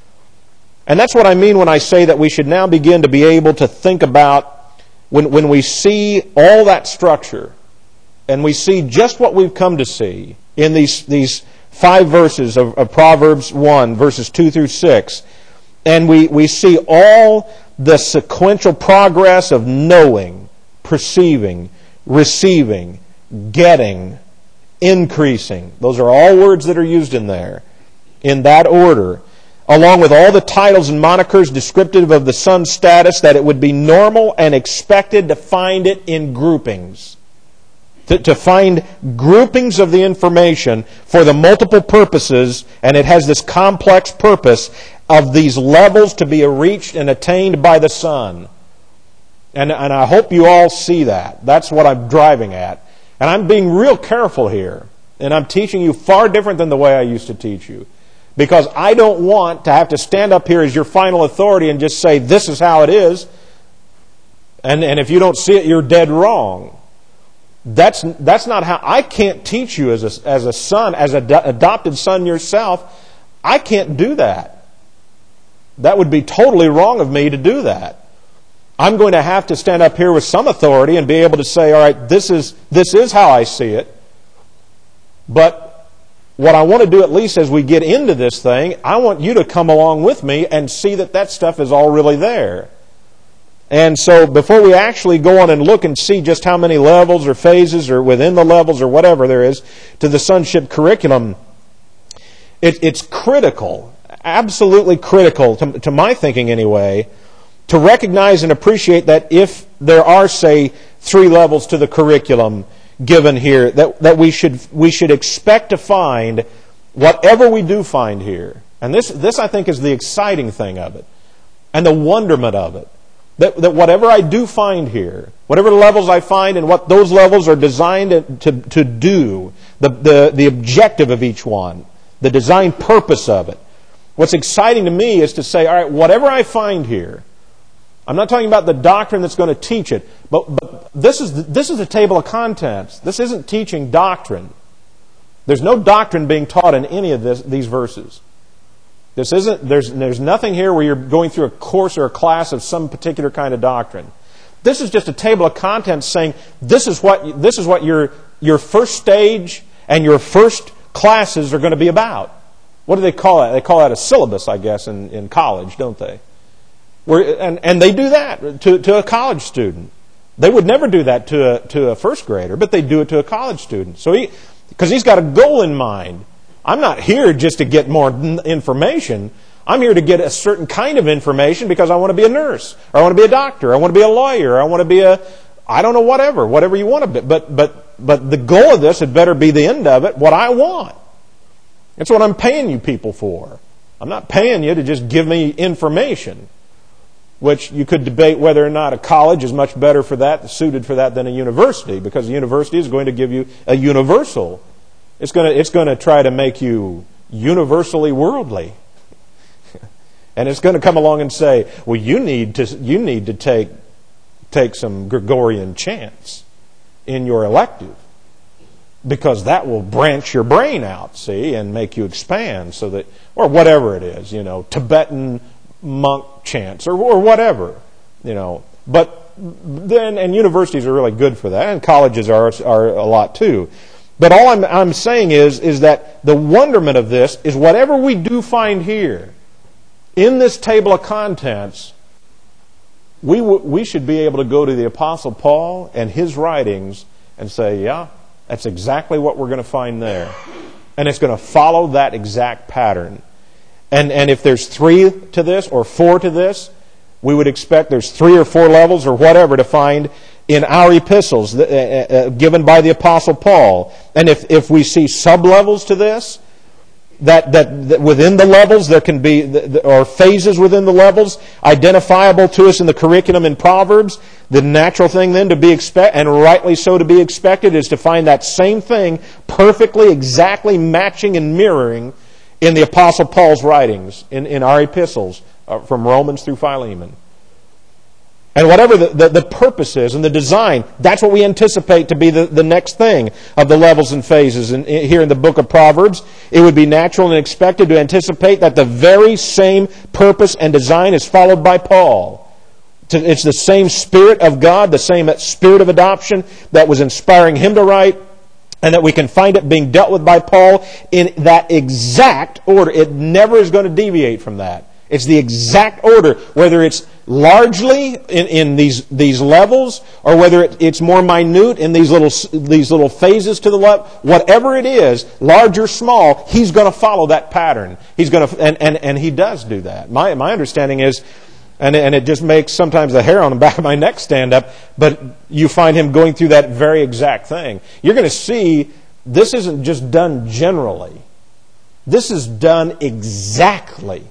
And that's what I mean when I say that we should now begin to be able to think about when, when we see all that structure and we see just what we've come to see in these, these five verses of, of Proverbs one, verses two through six, and we, we see all the sequential progress of knowing, perceiving, receiving, getting, increasing. Those are all words that are used in there, in that order. Along with all the titles and monikers descriptive of the Son's status, that it would be normal and expected to find it in groupings. To, to find groupings of the information for the multiple purposes, and it has this complex purpose of these levels to be reached and attained by the Son. And, and I hope you all see that. That's what I'm driving at. And I'm being real careful here. And I'm teaching you far different than the way I used to teach you. Because I don't want to have to stand up here as your final authority and just say, this is how it is. And, and if you don't see it, you're dead wrong. That's, that's not how... I can't teach you as a, as a son, as an adopted son yourself. I can't do that. That would be totally wrong of me to do that. I'm going to have to stand up here with some authority and be able to say, all right, this is, this is how I see it. But what I want to do, at least as we get into this thing, I want you to come along with me and see that that stuff is all really there. And so before we actually go on and look and see just how many levels or phases or within the levels or whatever there is to the sonship curriculum, it, it's critical, absolutely critical, to, to my thinking anyway, to recognize and appreciate that if there are, say, three levels to the curriculum given here, that, that we should we should expect to find whatever we do find here. And this, this I think, is the exciting thing of it, and the wonderment of it. That, that whatever I do find here, whatever levels I find and what those levels are designed to, to, to do, the, the, the objective of each one, the design purpose of it. What's exciting to me is to say, all right, whatever I find here, I'm not talking about the doctrine that's going to teach it, but, but this is the, this is a table of contents. This isn't teaching doctrine. There's no doctrine being taught in any of this, these verses. This isn't. There's there's nothing here where you're going through a course or a class of some particular kind of doctrine. This is just a table of contents saying this is what this is what your your first stage and your first classes are going to be about. What do they call that? They call that a syllabus, I guess, in, in college, don't they? Where, and, and they do that to, to a college student. They would never do that to a, to a first grader, but they do it to a college student. So he, because he's got a goal in mind. I'm not here just to get more information. I'm here to get a certain kind of information because I want to be a nurse, or I want to be a doctor, or I want to be a lawyer, or I want to be a, I don't know, whatever, whatever you want to be. But, but, but the goal of this had better be the end of it, what I want. That's what I'm paying you people for. I'm not paying you to just give me information, which you could debate whether or not a college is much better for that, suited for that, than a university, because a university is going to give you a universal. It's going to, it's going to try to make you universally worldly. And it's going to come along and say, well, you need to, you need to take, take some Gregorian chants in your elective, because that will branch your brain out, see, and make you expand, so that, or whatever it is, you know, Tibetan monk chants, or, or whatever, you know. But then, and universities are really good for that, and colleges are are a lot too. But all I'm, I'm saying is, is that the wonderment of this is whatever we do find here, in this table of contents, we, w- we should be able to go to the Apostle Paul and his writings and say, yeah, that's exactly what we're going to find there. And it's going to follow that exact pattern. And, and if there's three to this or four to this, we would expect there's three or four levels or whatever to find in our epistles uh, uh, given by the Apostle Paul. And if, if we see sub-levels to this, that, that, that within the levels there can be, or phases within the levels, identifiable to us in the curriculum in Proverbs, the natural thing then to be expect, and rightly so to be expected, is to find that same thing perfectly, exactly matching and mirroring in the Apostle Paul's writings, in, in our epistles, uh, from Romans through Philemon. And whatever the, the, the purpose is and the design, that's what we anticipate to be the, the next thing of the levels and phases. And here in the book of Proverbs, it would be natural and expected to anticipate that the very same purpose and design is followed by Paul. It's the same Spirit of God, the same Spirit of adoption that was inspiring him to write, and that we can find it being dealt with by Paul in that exact order. It never is going to deviate from that. It's the exact order, whether it's largely in, in these these levels, or whether it, it's more minute in these little these little phases to the level. Whatever it is, large or small, he's going to follow that pattern. He's going to, and, and, and he does do that. My my understanding is, and and it just makes sometimes the hair on the back of my neck stand up. But you find him going through that very exact thing. You're going to see this isn't just done generally. This is done exactly,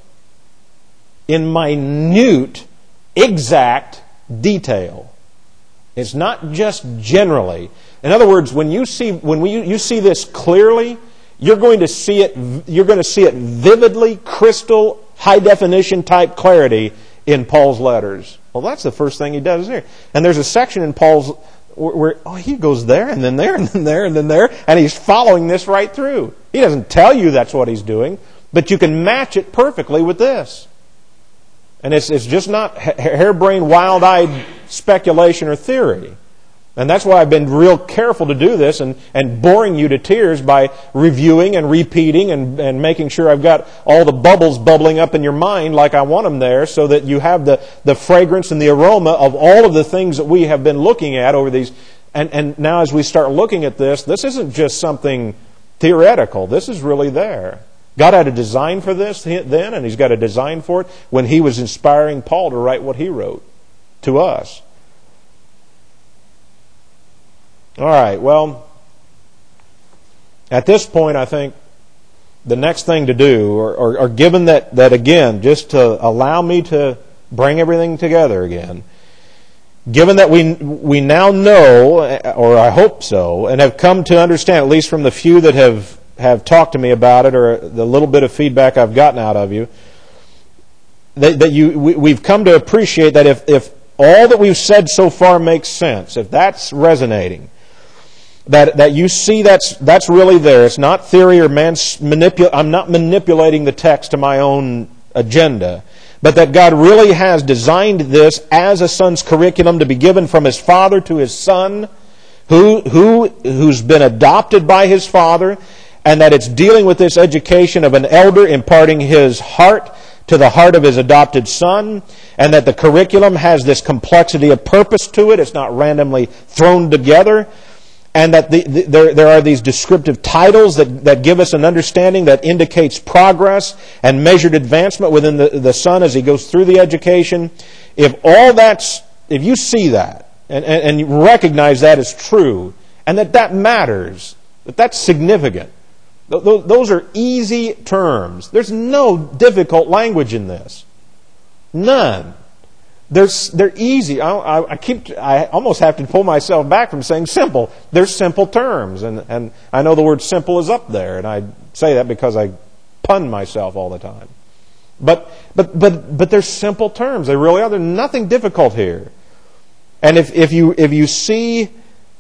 in minute, exact detail. It's not just generally. In other words, when you see when we, you see this clearly, you're going to see it. You're going to see it vividly, crystal, high definition type clarity in Paul's letters. Well, that's the first thing he does here. And there's a section in Paul's where, where oh, he goes there and then there and then there and then there, and he's following this right through. He doesn't tell you that's what he's doing, but you can match it perfectly with this. And it's it's just not harebrained, wild-eyed speculation or theory. And that's why I've been real careful to do this and, and boring you to tears by reviewing and repeating and, and making sure I've got all the bubbles bubbling up in your mind like I want them there, so that you have the, the fragrance and the aroma of all of the things that we have been looking at over these. And, and now as we start looking at this, this isn't just something theoretical. This is really there. God had a design for this then, and He's got a design for it when He was inspiring Paul to write what he wrote to us. All right, well, at this point, I think the next thing to do, or, or, or given that, that, again, just to allow me to bring everything together again, given that we we now know, or I hope so, and have come to understand, at least from the few that have have talked to me about it, or the little bit of feedback I've gotten out of you, that, that you we, we've come to appreciate that if, if all that we've said so far makes sense, if that's resonating, that that you see that's that's really there. It's not theory or man's manipul. I'm not manipulating the text to my own agenda, but that God really has designed this as a son's curriculum to be given from his father to his son, who who who's been adopted by his father. And that it's dealing with this education of an elder imparting his heart to the heart of his adopted son, and that the curriculum has this complexity of purpose to it. It's not randomly thrown together. And that the, the, there, there are these descriptive titles that, that give us an understanding that indicates progress and measured advancement within the, the son as he goes through the education. If all that's, if you see that, and, and, and you recognize that as true, and that that matters, that that's significant, those are easy terms. There's no difficult language in this. None. There's, they're easy. I, I, I keep. I almost have to pull myself back from saying simple. They're simple terms, and, and I know the word simple is up there, and I say that because I pun myself all the time. But but but but they're simple terms. They really are. There's nothing difficult here. And if if you if you see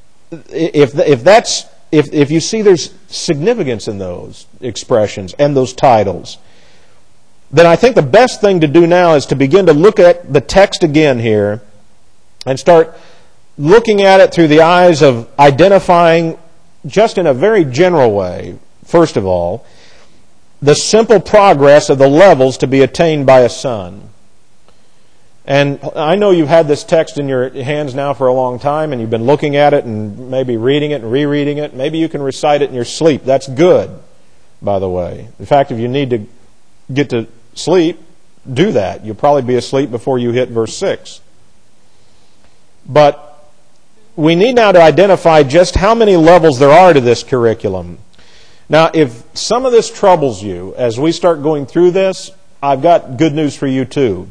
if if that's If if you see there's significance in those expressions and those titles, then I think the best thing to do now is to begin to look at the text again here and start looking at it through the eyes of identifying just in a very general way, first of all, the simple progress of the levels to be attained by a son. And I know you've had this text in your hands now for a long time, and you've been looking at it and maybe reading it and rereading it. Maybe you can recite it in your sleep. That's good, by the way. In fact, if you need to get to sleep, do that. You'll probably be asleep before you hit verse six. But we need now to identify just how many levels there are to this curriculum. Now, if some of this troubles you as we start going through this, I've got good news for you too.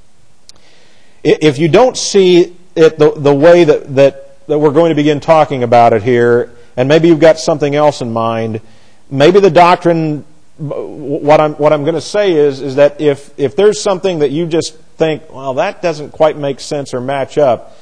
If you don't see it the, the way that, that, that we're going to begin talking about it here, and maybe you've got something else in mind, maybe the doctrine, what I'm, what I'm going to say is, is that if, if there's something that you just think, well, that doesn't quite make sense or match up,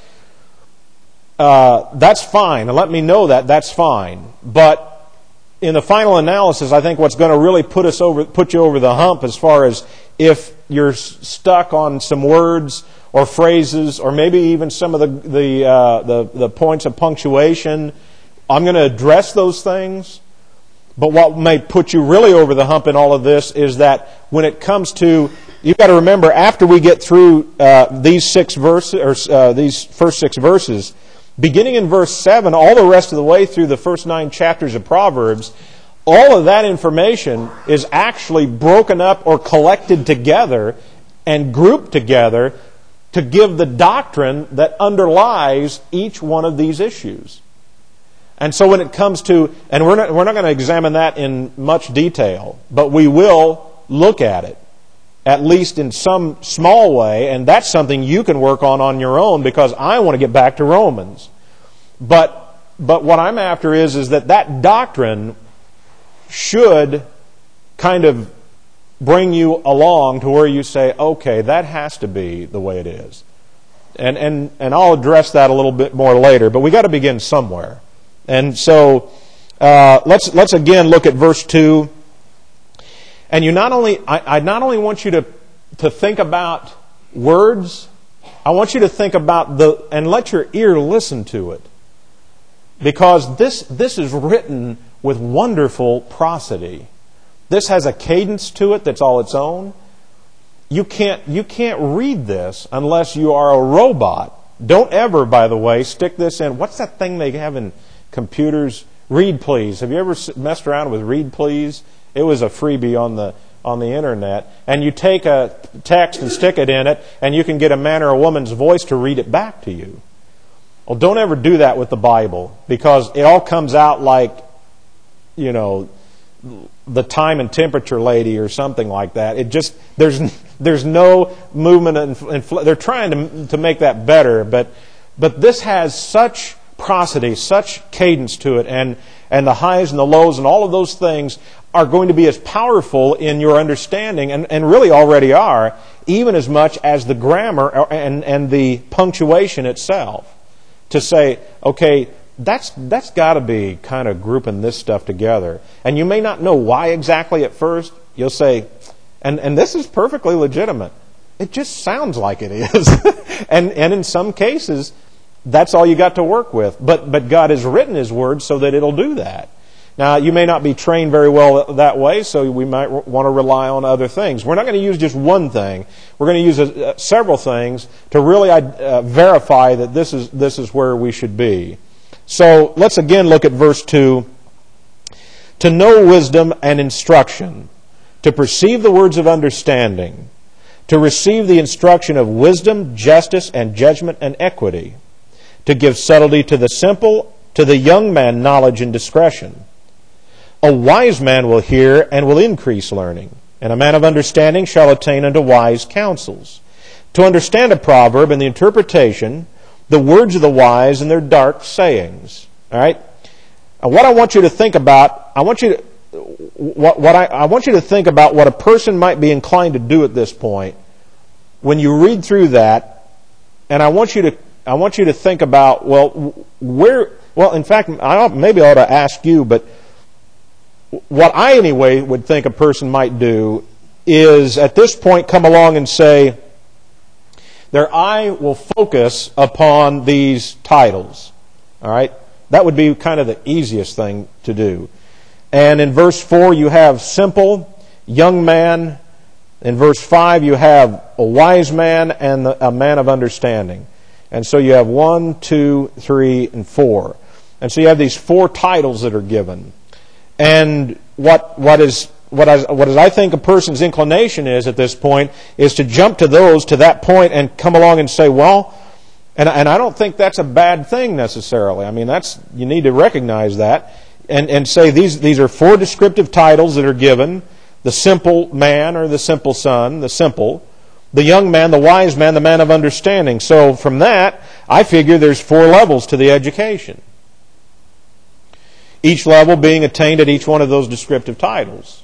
uh, that's fine. And let me know that, that's fine. But in the final analysis, I think what's going to really put us over, put you over the hump as far as if you're stuck on some words or phrases, or maybe even some of the the, uh, the the points of punctuation, I'm going to address those things. But what may put you really over the hump in all of this is that when it comes to, you've got to remember, after we get through uh, these six verses, or uh, these first six verses, beginning in verse seven, all the rest of the way through the first nine chapters of Proverbs, all of that information is actually broken up or collected together and grouped together to give the doctrine that underlies each one of these issues. And so when it comes to, and we're not, we're not going to examine that in much detail, but we will look at it, at least in some small way, and that's something you can work on on your own, because I want to get back to Romans. But but what I'm after is, is that that doctrine should kind of bring you along to where you say, okay, that has to be the way it is. And and and I'll address that a little bit more later, but we got to begin somewhere. And so uh, let's let's again look at verse two. And you not only I, I not only want you to to think about words, I want you to think about the and let your ear listen to it. Because this this is written with wonderful prosody. This has a cadence to it that's all its own. You can't you can't read this unless you are a robot. Don't ever, by the way, stick this in. What's that thing they have in computers? Read Please. Have you ever messed around with Read Please? It was a freebie on the on the internet. And you take a text and stick it in it, and you can get a man or a woman's voice to read it back to you. Well, don't ever do that with the Bible, because it all comes out like, you know, the time and temperature lady or something like that. It just there's there's no movement and, and they're trying to to make that better, but but this has such prosody, such cadence to it, and and the highs and the lows and all of those things are going to be as powerful in your understanding, and, and really already are, even as much as the grammar and and the punctuation itself. To say, okay, That's that's got to be kind of grouping this stuff together. And you may not know why exactly at first. You'll say, and, and this is perfectly legitimate. It just sounds like it is. and and in some cases, that's all you got to work with. But but God has written His Word so that it'll do that. Now, you may not be trained very well that way, so we might want to rely on other things. We're not going to use just one thing. We're going to use uh, several things to really uh, verify that this is this is where we should be. So let's again look at verse two. To know wisdom and instruction, to perceive the words of understanding, to receive the instruction of wisdom, justice, and judgment and equity, to give subtlety to the simple, to the young man knowledge and discretion. A wise man will hear and will increase learning, and a man of understanding shall attain unto wise counsels. To understand a proverb and the interpretation, the words of the wise and their dark sayings. All right. And what I want you to think about, I want you to what, what I, I want you to think about what a person might be inclined to do at this point when you read through that, and I want you to I want you to think about, well, where well, in fact, I maybe I ought to ask you, but what I anyway would think a person might do is at this point come along and say, their eye will focus upon these titles. All right? That would be kind of the easiest thing to do. And in verse four, you have simple, young man. In verse five, you have a wise man and a man of understanding. And so you have one, two, three, and four. And so you have these four titles that are given. And what what is what I what is I think a person's inclination is at this point is to jump to those to that point and come along and say, well, and and I don't think that's a bad thing necessarily. I mean, that's you need to recognize that and and say these these are four descriptive titles that are given: the simple man or the simple son, the simple, the young man, the wise man, the man of understanding. So from that, I figure there's four levels to the education. Each level being attained at each one of those descriptive titles.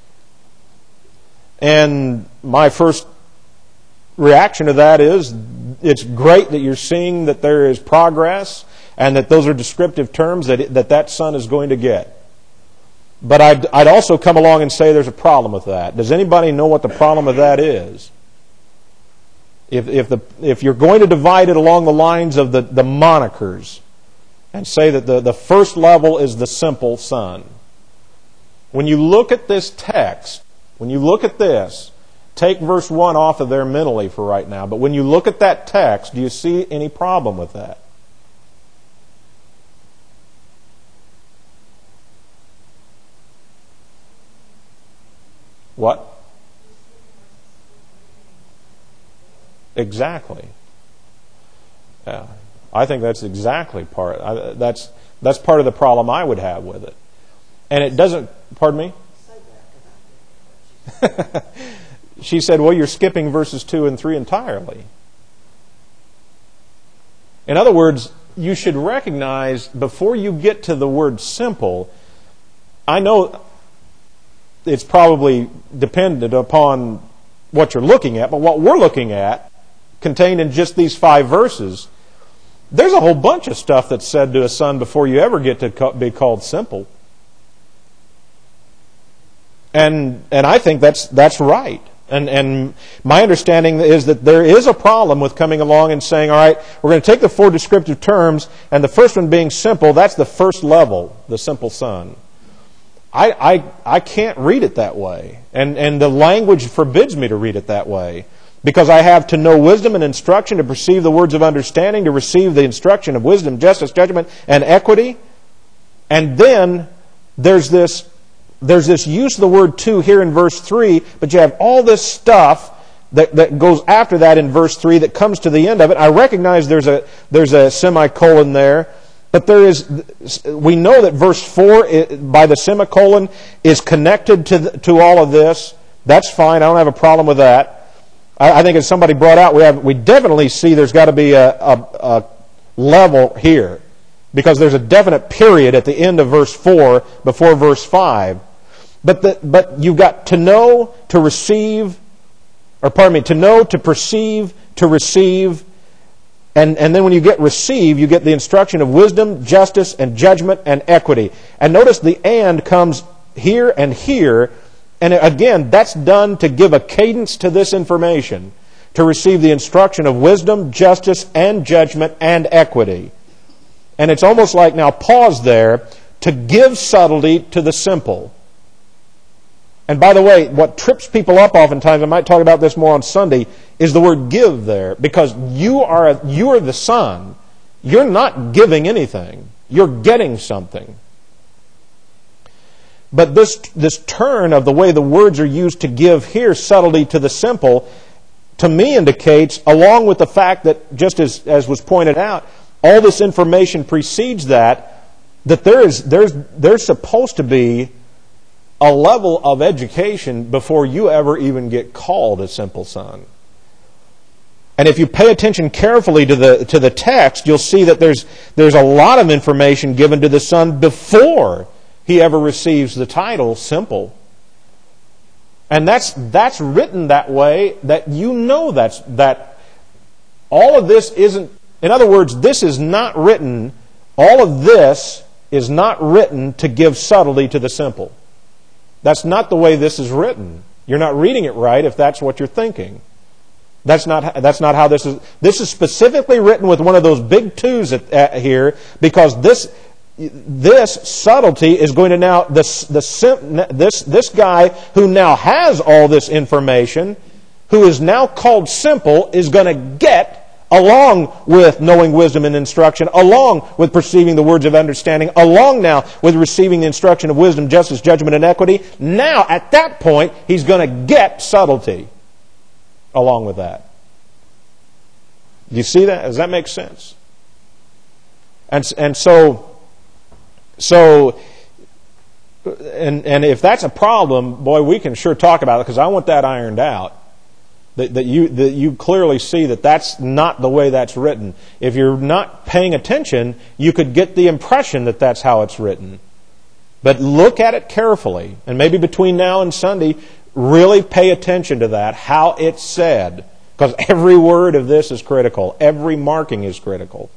And my first reaction to that is, it's great that you're seeing that there is progress and that those are descriptive terms that it, that, that son is going to get. But I'd, I'd also come along and say there's a problem with that. Does anybody know what the problem with that is? If, if, the, if you're going to divide it along the lines of the, the monikers, and say that the, the first level is the simple son. When you look at this text, when you look at this, take verse one off of there mentally for right now, but when you look at that text, do you see any problem with that? What? Exactly. Yeah. I think that's exactly part. I, that's that's part of the problem I would have with it, and it doesn't. Pardon me. She said, "Well, you're skipping verses two and three entirely." In other words, you should recognize before you get to the word "simple." I know it's probably dependent upon what you're looking at, but what we're looking at, contained in just these five verses. There's a whole bunch of stuff that's said to a son before you ever get to be called simple. And and I think that's that's right. And and my understanding is that there is a problem with coming along and saying, all right, we're going to take the four descriptive terms, and the first one being simple, that's the first level, the simple son. I I, I can't read it that way. And, and the language forbids me to read it that way. Because I have to know wisdom and instruction, to perceive the words of understanding, to receive the instruction of wisdom, justice, judgment, and equity. And then there's this there's this use of the word "to" here in verse three, but you have all this stuff that, that goes after that in verse three that comes to the end of it. I recognize there's a there's a semicolon there, but there is we know that verse four by the semicolon is connected to the, to all of this. That's fine. I don't have a problem with that. I think as somebody brought out, we have we definitely see there's got to be a, a, a level here, because there's a definite period at the end of verse four before verse five. But the, but you've got to know, to receive, or pardon me, to know, to perceive, to receive, and, and then when you get receive, you get the instruction of wisdom, justice, and judgment, and equity. And notice the "and" comes here and here. And again, that's done to give a cadence to this information, to receive the instruction of wisdom, justice, and judgment, and equity. And it's almost like, now pause there, to give subtlety to the simple. And by the way, what trips people up oftentimes, I might talk about this more on Sunday, is the word "give" there. Because you are, a, you are the son. You're not giving anything. You're getting something. But this this turn of the way the words are used to give here subtlety to the simple, to me indicates, along with the fact that, just as, as was pointed out, all this information precedes that, that there is there's there's supposed to be a level of education before you ever even get called a simple son. And if you pay attention carefully to the to the text, you'll see that there's there's a lot of information given to the son before he ever receives the title simple. And that's that's written that way that you know that's that all of this isn't, in other words, this is not written, all of this is not written to give subtlety to the simple. That's not the way this is written. You're not reading it right if that's what you're thinking. That's not that's not how this is. This is specifically written with one of those big twos at, at here, because this this subtlety is going to now, this, the, this, this guy who now has all this information, who is now called simple, is going to get, along with knowing wisdom and instruction, along with perceiving the words of understanding, along now with receiving the instruction of wisdom, justice, judgment, and equity, now at that point he's going to get subtlety along with that. Do you see that? Does that make sense? And, and so... So, and and if that's a problem, boy, we can sure talk about it, because I want that ironed out. That, that you that you clearly see that that's not the way that's written. If you're not paying attention, you could get the impression that that's how it's written. But look at it carefully, and maybe between now and Sunday, really pay attention to that, how it's said. Because every word of this is critical. Every marking is critical.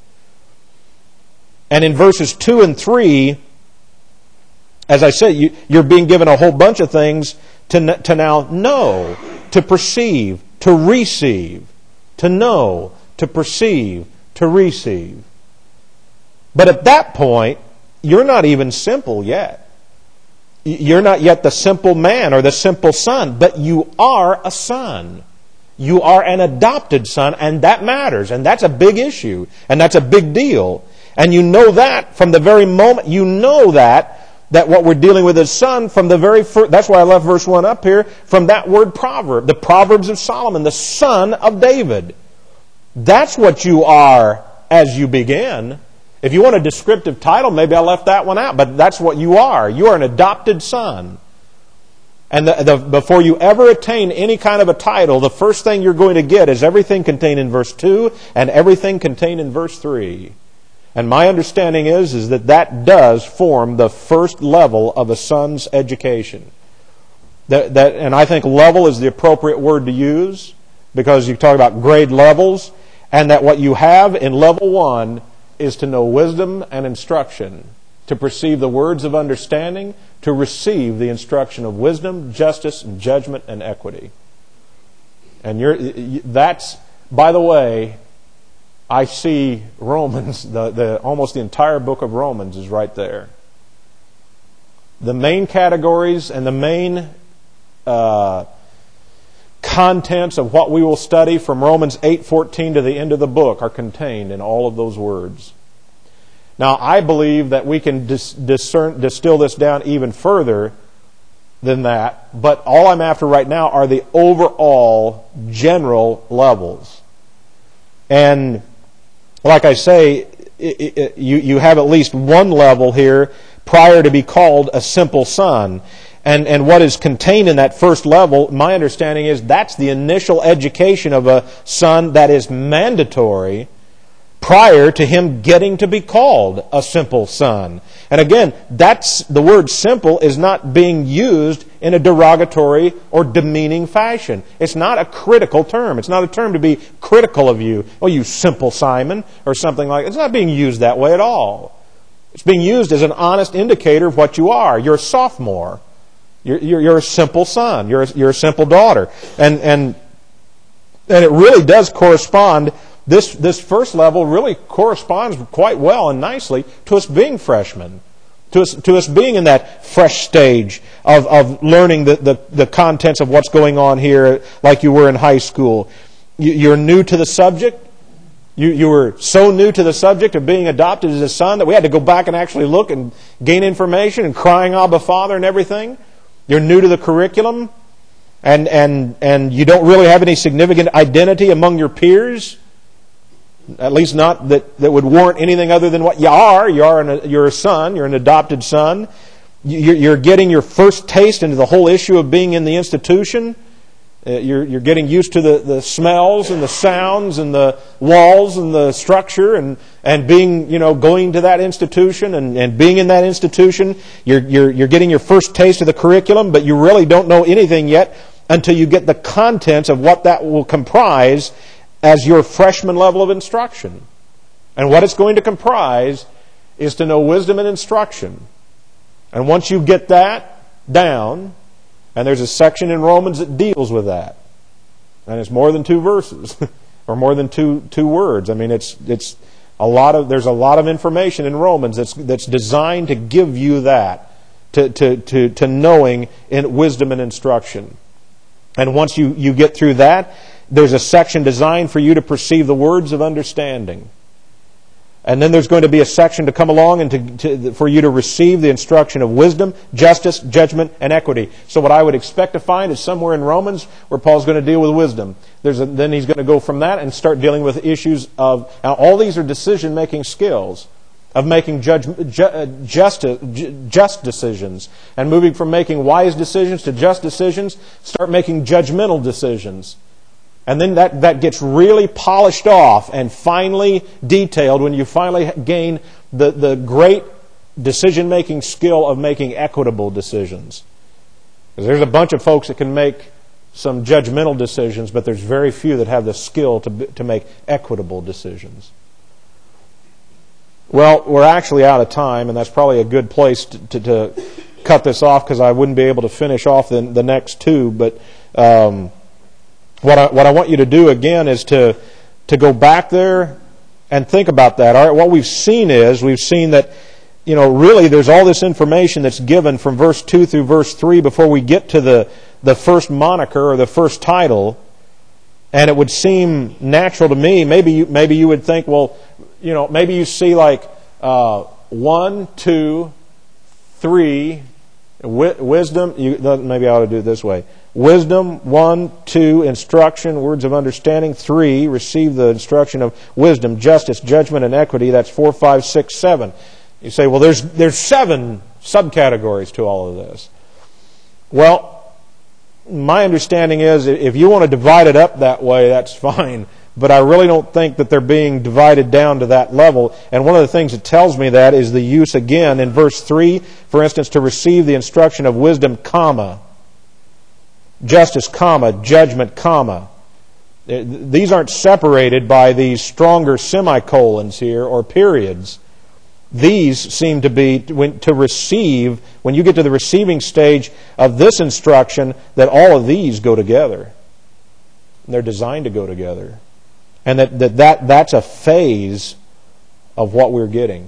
And in verses two and three, as I said, you, you're being given a whole bunch of things to, to now know, to perceive, to receive, to know, to perceive, to receive. But at that point, you're not even simple yet. You're not yet the simple man or the simple son, but you are a son. You are an adopted son, and that matters, and that's a big issue, and that's a big deal. And you know that from the very moment, you know that, that what we're dealing with is son from the very first, that's why I left verse one up here, from that word proverb, the Proverbs of Solomon, the son of David. That's what you are as you begin. If you want a descriptive title, maybe I left that one out, but that's what you are. You are an adopted son. And the, the, before you ever attain any kind of a title, the first thing you're going to get is everything contained in verse two and everything contained in verse three. And my understanding is, is that that does form the first level of a son's education. That, that, and I think level is the appropriate word to use, because you talk about grade levels, and that what you have in level one is to know wisdom and instruction, to perceive the words of understanding, to receive the instruction of wisdom, justice, judgment, and equity. And you're, that's, by the way, I see Romans, the, the almost the entire book of Romans is right there. The main categories and the main uh, contents of what we will study from Romans eight fourteen to the end of the book are contained in all of those words. Now, I believe that we can dis- discern, distill this down even further than that, but all I'm after right now are the overall general levels. And like I say, it, it, you, you have at least one level here prior to be called a simple son. And, and what is contained in that first level, my understanding is that's the initial education of a son that is mandatory prior to him getting to be called a simple son. And again, that's the word simple is not being used in a derogatory or demeaning fashion. It's not a critical term. It's not a term to be critical of you. Oh, you simple Simon, or something like that. It's not being used that way at all. It's being used as an honest indicator of what you are. You're a sophomore. You're, you're, you're a simple son. You're a, you're a simple daughter. And, and, and it really does correspond. This, this first level really corresponds quite well and nicely to us being freshmen, to us, to us being in that fresh stage of, of learning the, the, the contents of what's going on here like you were in high school. You, you're new to the subject. You, you were so new to the subject of being adopted as a son that we had to go back and actually look and gain information and crying Abba Father and everything. You're new to the curriculum, and, and, and you don't really have any significant identity among your peers. At least not that, that would warrant anything other than what you are. You are an, you're a son. You're an adopted son. You're, you're getting your first taste into the whole issue of being in the institution. Uh, you're, you're getting used to the, the smells and the sounds and the walls and the structure and, and being, you know, going to that institution and, and being in that institution. You're, you're, you're getting your first taste of the curriculum, but you really don't know anything yet until you get the contents of what that will comprise as your freshman level of instruction. And what it's going to comprise is to know wisdom and instruction. And once you get that down, and there's a section in Romans that deals with that, and it's more than two verses, or more than two two words. I mean, it's it's A lot of there's a lot of information in Romans that's that's designed to give you that, to to to, to knowing in wisdom and instruction. And once you, you get through that, there's a section designed for you to perceive the words of understanding. And then there's going to be a section to come along and to, to, for you to receive the instruction of wisdom, justice, judgment, and equity. So what I would expect to find is somewhere in Romans where Paul's going to deal with wisdom. There's a, then he's going to go from that and start dealing with issues of... Now, all these are decision-making skills of making judge, ju, just, ju, just decisions. And moving from making wise decisions to just decisions, start making judgmental decisions. And then that, that gets really polished off and finely detailed when you finally gain the, the great decision-making skill of making equitable decisions. Because there's a bunch of folks that can make some judgmental decisions, but there's very few that have the skill to, to make equitable decisions. Well, we're actually out of time, and that's probably a good place to, to, to cut this off because I wouldn't be able to finish off the, the next two. But um, what I, what I want you to do again is to to go back there and think about that. All right, what we've seen is we've seen that, you know, really there's all this information that's given from verse two through verse three before we get to the the first moniker or the first title. And it would seem natural to me. Maybe you, maybe you would think, well, you know, maybe you see like uh, one, two, three, wi- wisdom. You, maybe I ought to do it this way: wisdom, one, two, instruction, words of understanding. Three, receive the instruction of wisdom, justice, judgment, and equity. That's four, five, six, seven. You say, well, there's there's seven subcategories to all of this. Well, my understanding is if you want to divide it up that way, that's fine. But I really don't think that they're being divided down to that level. And one of the things that tells me that is the use again in verse three, for instance, to receive the instruction of wisdom, comma, justice, comma, judgment, comma. These aren't separated by these stronger semicolons here or periods. These seem to be to receive, when you get to the receiving stage of this instruction, that all of these go together. They're designed to go together. And that, that, that that's a phase of what we're getting.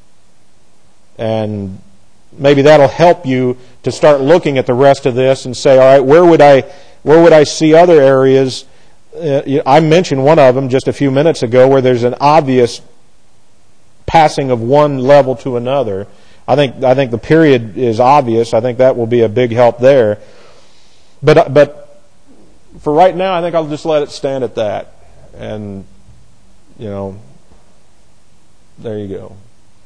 And maybe that'll help you to start looking at the rest of this and say, all right, where would I, where would I see other areas? Uh, I mentioned one of them just a few minutes ago where there's an obvious passing of one level to another. I think I think the period is obvious. I think that will be a big help there. But but for right now, I think I'll just let it stand at that. And, you know, there you go.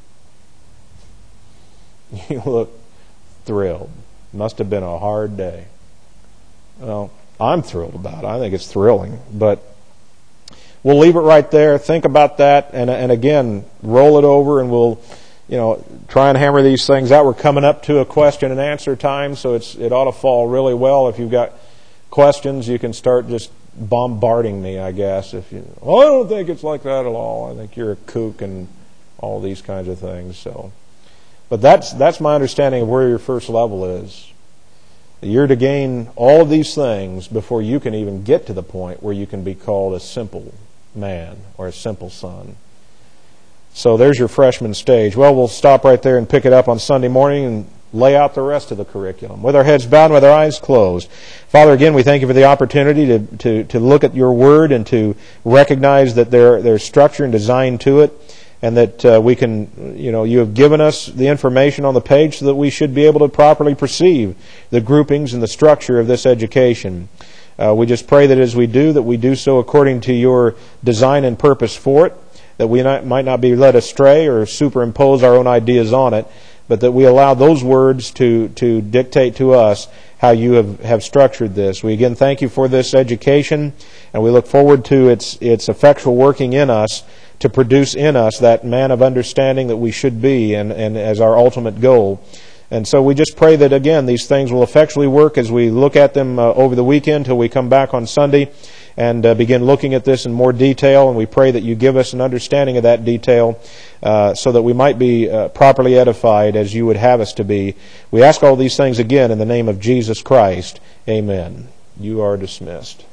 You look thrilled. Must have been a hard day. Well, I'm thrilled about it. I think it's thrilling. But we'll leave it right there. Think about that, and and again, roll it over, and we'll, you know, try and hammer these things out. We're coming up to a question and answer time, so it's it ought to fall really well. If you've got questions, you can start just bombarding me, I guess. If you, well, I don't think it's like that at all. I think you're a kook and all these kinds of things. So, but that's that's my understanding of where your first level is. You're to gain all of these things before you can even get to the point where you can be called a simple man or a simple son. So there's your freshman stage. Well, we'll stop right there and pick it up on Sunday morning and lay out the rest of the curriculum with our heads bowed and with our eyes closed. Father, again, we thank you for the opportunity to, to, to look at your word and to recognize that there, there's structure and design to it, and that uh, we can, you know, you have given us the information on the page so that we should be able to properly perceive the groupings and the structure of this education. Uh, we just pray that as we do, that we do so according to your design and purpose for it, that we not, might not be led astray or superimpose our own ideas on it, but that we allow those words to, to dictate to us how you have, have structured this. We again thank you for this education, and we look forward to its its effectual working in us to produce in us that man of understanding that we should be, and, and as our ultimate goal. And so we just pray that, again, these things will effectually work as we look at them uh, over the weekend till we come back on Sunday and uh, begin looking at this in more detail. And we pray that you give us an understanding of that detail uh, so that we might be uh, properly edified as you would have us to be. We ask all these things again in the name of Jesus Christ. Amen. You are dismissed.